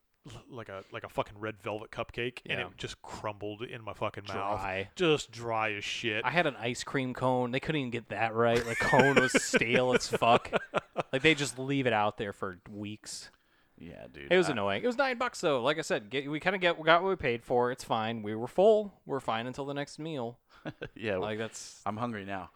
Speaker 5: fucking red velvet cupcake, and
Speaker 3: Yeah.
Speaker 5: it just crumbled in my fucking
Speaker 3: Dry.
Speaker 5: mouth, just dry as shit.
Speaker 3: I had an ice cream cone. They couldn't even get that right. Like cone was stale as fuck. Like they just leave it out there for weeks.
Speaker 4: Yeah, dude.
Speaker 3: It was annoying. It was $9 though. Like I said, we got what we paid for. It's fine. We were full. We're fine until the next meal.
Speaker 4: Yeah,
Speaker 3: Like that's.
Speaker 4: I'm hungry now.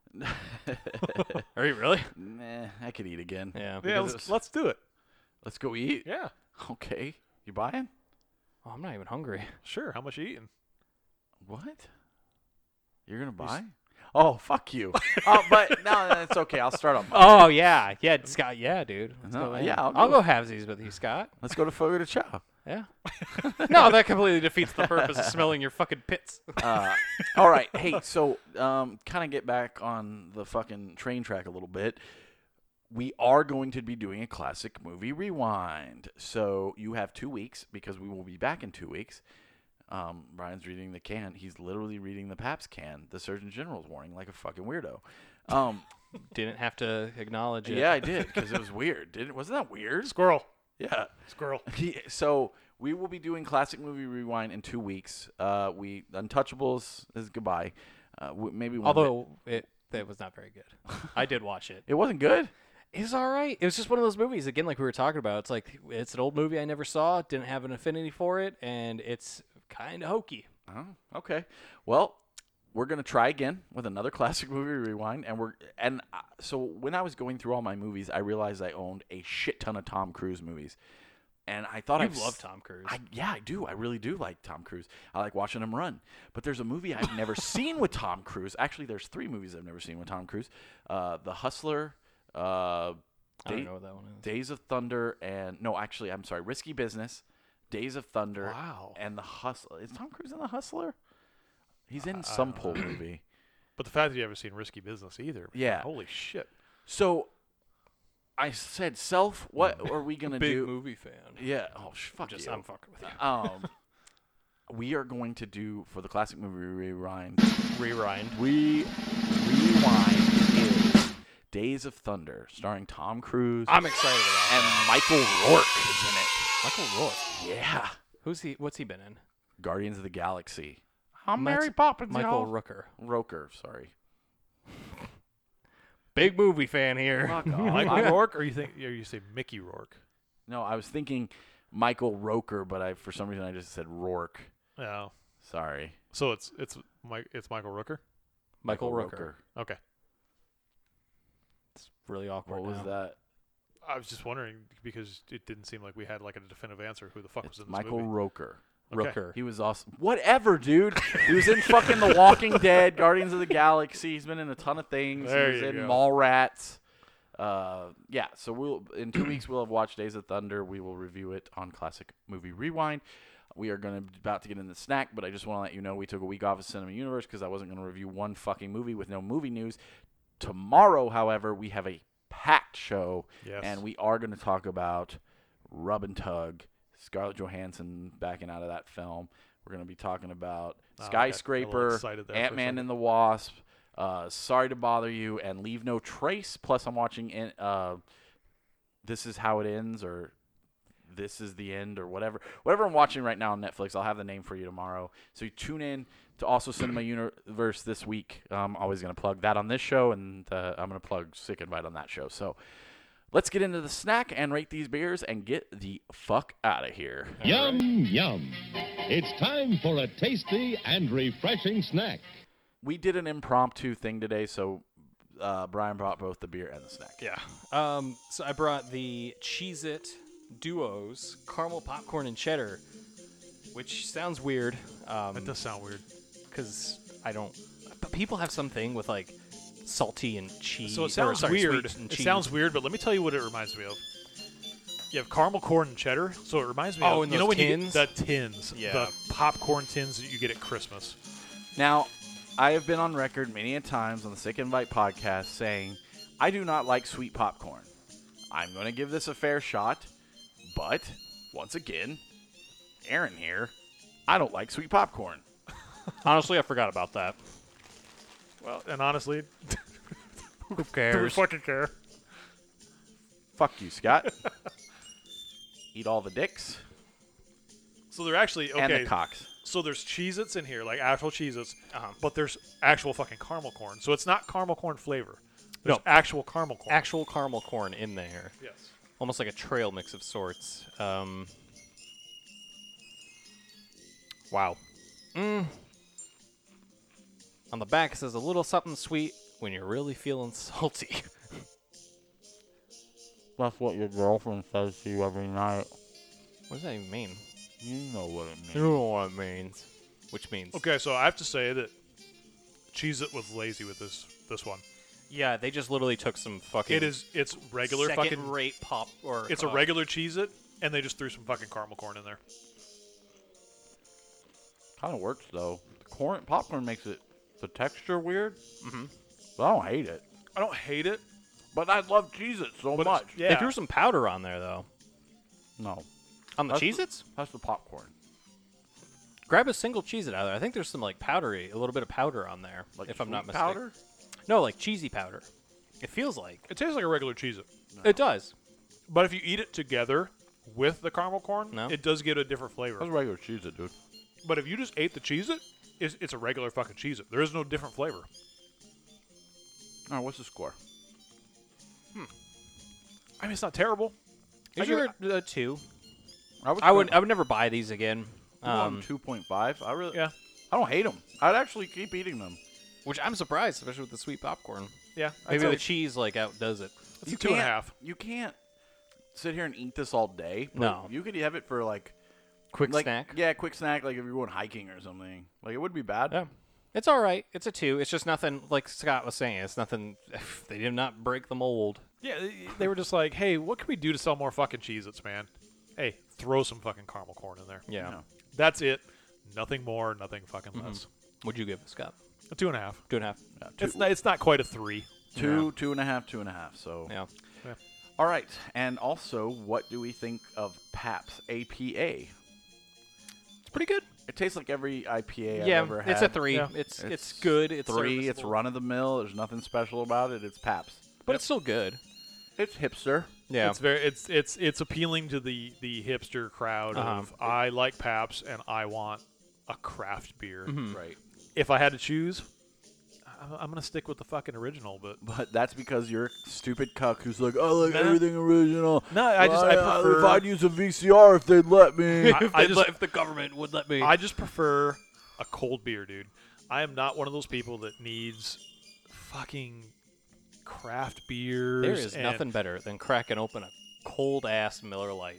Speaker 3: Are you really?
Speaker 4: Nah, I could eat again.
Speaker 3: Yeah.
Speaker 5: yeah,
Speaker 4: because
Speaker 5: let's do it.
Speaker 4: Let's go eat.
Speaker 5: Yeah,
Speaker 4: Okay. You buying?
Speaker 3: Oh, I'm not even hungry.
Speaker 5: sure. How much you eating?
Speaker 4: What? You're gonna buy? Oh, fuck you. Oh, but no, it's okay. I'll start on.
Speaker 3: Oh yeah, Scott. Yeah, dude. Let's
Speaker 4: No,
Speaker 3: go in.
Speaker 4: yeah,
Speaker 3: I'll
Speaker 4: I'll
Speaker 3: go halvesies with you, Scott.
Speaker 4: Let's go to Fogo de Chao.
Speaker 3: Yeah. No, that completely defeats the purpose of smelling your fucking pits.
Speaker 4: All right. Hey, so kind of get back on the fucking train track a little bit. We are going to be doing a classic movie rewind. So you have 2 weeks because we will be back in 2 weeks. Brian's reading the can. He's literally reading the Pabst can. The Surgeon General's warning like a fucking weirdo.
Speaker 3: Didn't have to acknowledge it.
Speaker 4: Yeah, I did because it was weird. Wasn't that weird?
Speaker 5: Squirrel.
Speaker 4: Yeah.
Speaker 5: Squirrel.
Speaker 4: So we will be doing classic movie rewind in 2 weeks. Untouchables is goodbye. Maybe one
Speaker 3: Although it was not very good. I did watch it.
Speaker 4: it wasn't good.
Speaker 3: It was all right. It was just one of those movies, again, like we were talking about. It's like, it's an old movie I never saw, didn't have an affinity for it, and it's kind of hokey.
Speaker 4: Oh, okay. Well, we're gonna try again with another classic movie rewind, so when I was going through all my movies, I realized I owned a shit ton of Tom Cruise movies, and I thought
Speaker 3: You
Speaker 4: I've
Speaker 3: love Tom Cruise.
Speaker 4: Yeah, I do. I really do like Tom Cruise. I like watching him run. But there's a movie I've never seen with Tom Cruise. Actually, there's 3 movies I've never seen with Tom Cruise: The Hustler,
Speaker 3: I don't know what that one is.
Speaker 4: Days of Thunder, and no, actually, I'm sorry, Risky Business, Days of Thunder,
Speaker 5: Wow.
Speaker 4: and The Hustler. Is Tom Cruise in The Hustler? He's in some pull movie.
Speaker 5: But the fact that you haven't seen Risky Business either.
Speaker 4: Yeah.
Speaker 5: Holy shit.
Speaker 4: So I said, Self, what are we gonna
Speaker 3: Big
Speaker 4: do?
Speaker 3: movie fan.
Speaker 4: Yeah. Oh, fuck you.
Speaker 3: I'm fucking with you.
Speaker 4: We are going to do for the classic movie rewind.
Speaker 3: Rewind.
Speaker 4: Rewind is Days of Thunder, starring Tom Cruise
Speaker 3: I'm excited about
Speaker 4: and
Speaker 3: that.
Speaker 4: Michael Rourke is in it.
Speaker 3: Michael Rourke.
Speaker 4: Yeah.
Speaker 3: Who's he? What's he been in?
Speaker 4: Guardians of the Galaxy. I'm
Speaker 3: That's
Speaker 4: Mary Poppins.
Speaker 3: Michael
Speaker 4: y'all.
Speaker 3: Rooker.
Speaker 4: Roker, sorry.
Speaker 3: Big movie fan here.
Speaker 4: Fuck off.
Speaker 5: Michael Rourke, or you say Mickey Rourke?
Speaker 4: No, I was thinking Michael Roker, but for some reason I just said Rourke.
Speaker 5: No.
Speaker 4: Sorry.
Speaker 5: So it's Michael Rooker.
Speaker 3: Michael Rooker.
Speaker 5: Okay.
Speaker 3: It's really awkward.
Speaker 4: What was
Speaker 3: now.
Speaker 4: that?
Speaker 5: I was just wondering because it didn't seem like we had like a definitive answer who the fuck was in
Speaker 4: It's
Speaker 5: this
Speaker 4: Michael
Speaker 5: movie.
Speaker 4: Roker.
Speaker 3: Rooker.
Speaker 4: He was awesome. Whatever, dude. He was in fucking The Walking Dead, Guardians of the Galaxy. He's been in a ton of things.
Speaker 5: There
Speaker 4: he was
Speaker 5: you
Speaker 4: in
Speaker 5: go.
Speaker 4: Mallrats. Yeah, so in 2 weeks we'll have watched Days of Thunder. We will review it on Classic Movie Rewind. We are about to get in the snack, but I just want to let you know we took a week off of Cinema Universe because I wasn't going to review one fucking movie with no movie news. Tomorrow, however, we have a packed show,
Speaker 5: Yes.
Speaker 4: and we are going to talk about Rub and Tug, Scarlett Johansson backing out of that film. We're going to be talking about
Speaker 5: I got a little
Speaker 4: Skyscraper,
Speaker 5: excited there for a
Speaker 4: Ant-Man
Speaker 5: second.
Speaker 4: and the Wasp, Sorry to Bother You, and Leave No Trace. Plus, I'm watching This Is How It Ends, or This Is the End, or whatever. Whatever I'm watching right now on Netflix, I'll have the name for you tomorrow. So you tune in to also Cinema Universe this week. I'm always going to plug that on this show, and I'm going to plug Sick Invite on that show. So let's get into the snack and rate these beers and get the fuck out of here.
Speaker 6: Yum, yum. It's time for a tasty and refreshing snack.
Speaker 4: We did an impromptu thing today, so Brian brought both the beer and the snack.
Speaker 3: Yeah. So I brought the Cheez-It Duos caramel popcorn and cheddar, which sounds weird.
Speaker 5: That does sound weird.
Speaker 3: Because I don't. But people have something with like salty and cheese.
Speaker 5: So it sounds weird.
Speaker 3: Sweet and
Speaker 5: It
Speaker 3: cheese.
Speaker 5: sounds weird, but let me tell you what it reminds me of. You have caramel corn and cheddar, so it reminds me
Speaker 3: Oh,
Speaker 5: of
Speaker 3: and
Speaker 5: you know
Speaker 3: those
Speaker 5: when you
Speaker 3: tins?
Speaker 5: get the tins,
Speaker 3: Yeah.
Speaker 5: the popcorn tins that you get at Christmas.
Speaker 4: Now, I have been on record many a times on the Sick Invite podcast saying I do not like sweet popcorn. I'm going to give this a fair shot, but once again, Aaron here, I don't like sweet popcorn.
Speaker 3: Honestly, I forgot about that.
Speaker 5: Well, and honestly,
Speaker 3: Who
Speaker 5: who
Speaker 3: cares?
Speaker 5: fucking care?
Speaker 4: Fuck you, Scott. Eat all the dicks
Speaker 5: So they're actually okay.
Speaker 4: and the cocks.
Speaker 5: So there's Cheez-Its in here, like actual Cheez-Its,
Speaker 3: Uh-huh.
Speaker 5: but there's actual fucking caramel corn. So it's not caramel corn flavor. There's
Speaker 3: No.
Speaker 5: actual caramel corn.
Speaker 3: Actual caramel corn in there.
Speaker 5: Yes.
Speaker 3: Almost like a trail mix of sorts. Wow. On the back it says a little something sweet when you're really feeling salty.
Speaker 4: That's what your girlfriend says to you every night.
Speaker 3: What does that even mean?
Speaker 4: You know what it means.
Speaker 3: You know what it means. Which means.
Speaker 5: Okay, so I have to say that Cheez-It was lazy with this one.
Speaker 3: Yeah, they just literally took some fucking.
Speaker 5: It's regular fucking.
Speaker 3: second-rate pop or.
Speaker 5: It's a regular Cheez-It, and they just threw some fucking caramel corn in there.
Speaker 4: Kind of works though. The popcorn makes it the texture weird. But I don't hate it.
Speaker 5: I don't hate it,
Speaker 4: But I love Cheez-It so
Speaker 5: but
Speaker 4: much.
Speaker 5: yeah.
Speaker 3: They threw some powder on there though.
Speaker 4: No,
Speaker 3: On the
Speaker 4: That's-
Speaker 3: Cheez-Its?
Speaker 4: that's the popcorn.
Speaker 3: Grab a single Cheez-It out of there. I think there's some like powdery, a little bit of powder on there.
Speaker 4: Like
Speaker 3: if I'm not
Speaker 4: sweet
Speaker 3: mistaken.
Speaker 4: powder?
Speaker 3: No, like cheesy powder. It feels like.
Speaker 5: It tastes like a regular Cheez-It.
Speaker 3: It does.
Speaker 5: But if you eat it together with the caramel corn,
Speaker 3: No.
Speaker 5: it does get a different flavor.
Speaker 4: That's regular Cheez-It, dude.
Speaker 5: But if you just ate the Cheez-It, it's a regular fucking Cheez-It. There is no different flavor.
Speaker 4: All right, what's the score?
Speaker 5: I mean, it's not terrible. I
Speaker 3: Is
Speaker 5: give
Speaker 3: your
Speaker 5: it-
Speaker 3: 2?
Speaker 4: I
Speaker 3: I would never buy these again.
Speaker 4: 2.5. I really.
Speaker 5: Yeah.
Speaker 4: I don't hate them. I'd actually keep eating them.
Speaker 3: Which I'm surprised, especially with the sweet popcorn.
Speaker 5: Yeah.
Speaker 3: Maybe
Speaker 5: I'd
Speaker 3: the
Speaker 5: say
Speaker 3: cheese like outdoes it.
Speaker 5: it's a 2.5.
Speaker 4: You can't sit here and eat this all day. But
Speaker 3: No.
Speaker 4: You could have it for like
Speaker 3: Quick
Speaker 4: like,
Speaker 3: snack.
Speaker 4: Yeah, quick snack. Like if you're going hiking or something. Like it would be bad.
Speaker 3: Yeah. It's all right. It's a 2. It's just nothing like Scott was saying. It's nothing. They did not break the mold.
Speaker 5: Yeah, they were just like, hey, what can we do to sell more fucking Cheez-Its, man? Hey, throw some fucking caramel corn in there.
Speaker 3: Yeah.
Speaker 4: No.
Speaker 5: That's it. Nothing more, nothing fucking less.
Speaker 3: What'd you give it, Scott?
Speaker 5: A 2.5.
Speaker 3: 2.5.
Speaker 4: Yeah,
Speaker 5: It's not quite a 3.
Speaker 4: two, 2.5, 2.5. So.
Speaker 3: Yeah.
Speaker 4: All right. And also, what do we think of Pabst APA?
Speaker 3: It's pretty good.
Speaker 4: It tastes like every IPA I've
Speaker 3: Yeah,
Speaker 4: ever had.
Speaker 3: it's a 3.
Speaker 5: Yeah.
Speaker 3: It's good. It's
Speaker 4: 3. It's
Speaker 3: serviceable.
Speaker 4: run of the mill. There's nothing special about it. It's Pabst.
Speaker 3: But it's still good.
Speaker 4: It's hipster.
Speaker 3: Yeah.
Speaker 5: It's very it's appealing to the hipster crowd of I like Pabst and I want a craft beer.
Speaker 4: Right.
Speaker 5: If I had to choose, I'm gonna stick with the fucking original. But
Speaker 4: That's because you're a stupid cuck who's like, I like everything original.
Speaker 5: No, I prefer.
Speaker 4: If I'd use a VCR if they'd let me.
Speaker 3: if the government would let me.
Speaker 5: I just prefer a cold beer, dude. I am not one of those people that needs fucking craft beers.
Speaker 3: There is
Speaker 5: and-
Speaker 3: nothing better than cracking open a cold ass Miller Lite.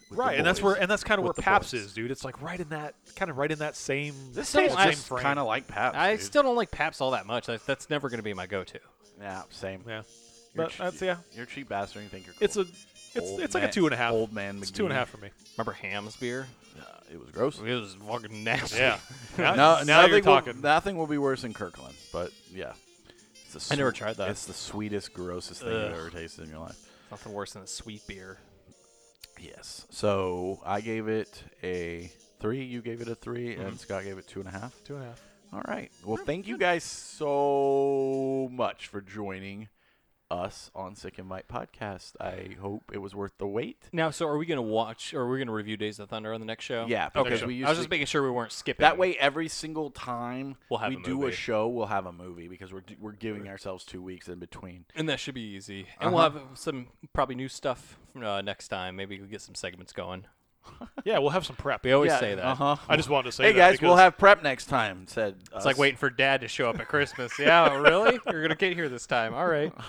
Speaker 4: with
Speaker 5: Right,
Speaker 4: the
Speaker 5: and that's
Speaker 4: boys.
Speaker 5: where kind of where
Speaker 4: With the
Speaker 5: Pabst
Speaker 4: boys.
Speaker 5: is, dude. It's like right in that same.
Speaker 4: This
Speaker 5: same
Speaker 4: tastes
Speaker 5: frame.
Speaker 4: kind of like Pabst.
Speaker 3: I
Speaker 4: dude.
Speaker 3: still don't like Pabst all that much. That's never going to be my go-to.
Speaker 4: Yeah, same.
Speaker 5: Yeah,
Speaker 4: You're
Speaker 5: but
Speaker 4: che-
Speaker 5: that's yeah.
Speaker 4: You're a cheap bastard. And you think you're cool.
Speaker 5: It's like a 2.5.
Speaker 4: Old man.
Speaker 5: It's
Speaker 4: McGee.
Speaker 5: 2.5 for me.
Speaker 3: Remember Ham's beer?
Speaker 4: It was gross.
Speaker 3: It was fucking nasty.
Speaker 5: Yeah. Now,
Speaker 4: No,
Speaker 5: now you're
Speaker 4: nothing
Speaker 5: talking.
Speaker 4: nothing will be worse than Kirkland, but yeah. It's the
Speaker 3: I never tried that.
Speaker 4: It's the sweetest, grossest thing you've ever tasted in your life.
Speaker 3: Nothing worse than a sweet beer.
Speaker 4: Yes. So I gave it a 3. You gave it a 3, and Scott gave it 2.5.
Speaker 5: 2.5.
Speaker 4: All right. Well, thank you guys so much for joining us on Sick Invite Podcast. I hope it was worth the wait.
Speaker 3: Now, so are we going to watch, or are we going to review Days of Thunder on the next show?
Speaker 4: Yeah,
Speaker 3: Okay.
Speaker 4: because we used
Speaker 3: I was
Speaker 4: to-
Speaker 3: just making sure we weren't skipping.
Speaker 4: That way, every single time
Speaker 3: We'll have
Speaker 4: we
Speaker 3: a
Speaker 4: do a
Speaker 3: movie.
Speaker 4: show, we'll have a movie because we're giving ourselves 2 weeks in between.
Speaker 3: And that should be easy. And we'll have some probably new stuff next time. Maybe we'll get some segments going.
Speaker 5: Yeah, we'll have some prep.
Speaker 3: We always
Speaker 4: Yeah,
Speaker 3: say that.
Speaker 4: Uh-huh.
Speaker 5: I just wanted to say
Speaker 4: Hey
Speaker 5: that
Speaker 4: guys, we'll
Speaker 5: because-
Speaker 4: have prep next time. Said
Speaker 3: It's like waiting for Dad to show up at Christmas. Yeah, really? You're going to get here this time. All right.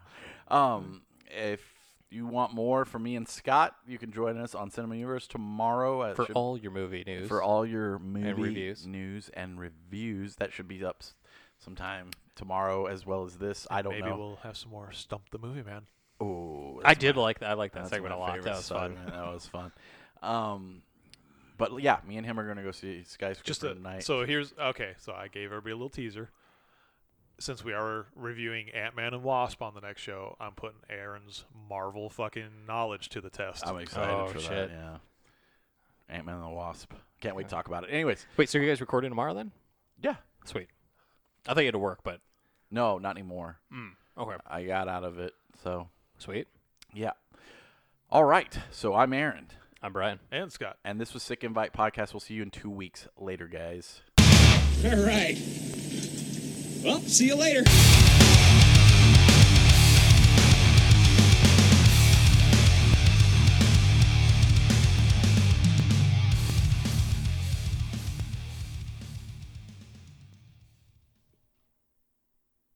Speaker 4: If you want more from me and Scott, you can join us on Cinema Universe tomorrow
Speaker 3: For all your movie news.
Speaker 4: for all your movie
Speaker 3: reviews.
Speaker 4: news and reviews. That should be up sometime tomorrow as well as this. I don't
Speaker 5: Maybe
Speaker 4: know.
Speaker 5: we'll have some more Stump the Movie Man.
Speaker 4: Oh,
Speaker 3: I did like that. I like that
Speaker 4: that's
Speaker 3: segment
Speaker 4: my
Speaker 3: a lot.
Speaker 4: favorite
Speaker 3: That was fun.
Speaker 4: segment. That was fun. But yeah, me and him are gonna go see Skyscraper
Speaker 5: Just
Speaker 4: tonight.
Speaker 5: so here's okay. So I gave everybody a little teaser. Since we are reviewing Ant-Man and Wasp on the next show, I'm putting Aaron's Marvel fucking knowledge to the test.
Speaker 4: I'm excited
Speaker 3: Oh,
Speaker 4: for
Speaker 3: shit.
Speaker 4: that. Yeah, Ant-Man and the Wasp. Can't wait to talk about it. Anyways,
Speaker 3: Wait, so are you guys recording tomorrow then?
Speaker 4: yeah.
Speaker 3: Sweet. I thought you had to work, but
Speaker 4: No, not anymore.
Speaker 3: okay.
Speaker 4: I got out of it. So
Speaker 3: Sweet.
Speaker 4: yeah. All right. So I'm Aaron,
Speaker 3: I'm Brian.
Speaker 5: And Scott.
Speaker 4: and this was Sick Invite Podcast. We'll see you in 2 weeks later, guys.
Speaker 8: All right. Well, see you later.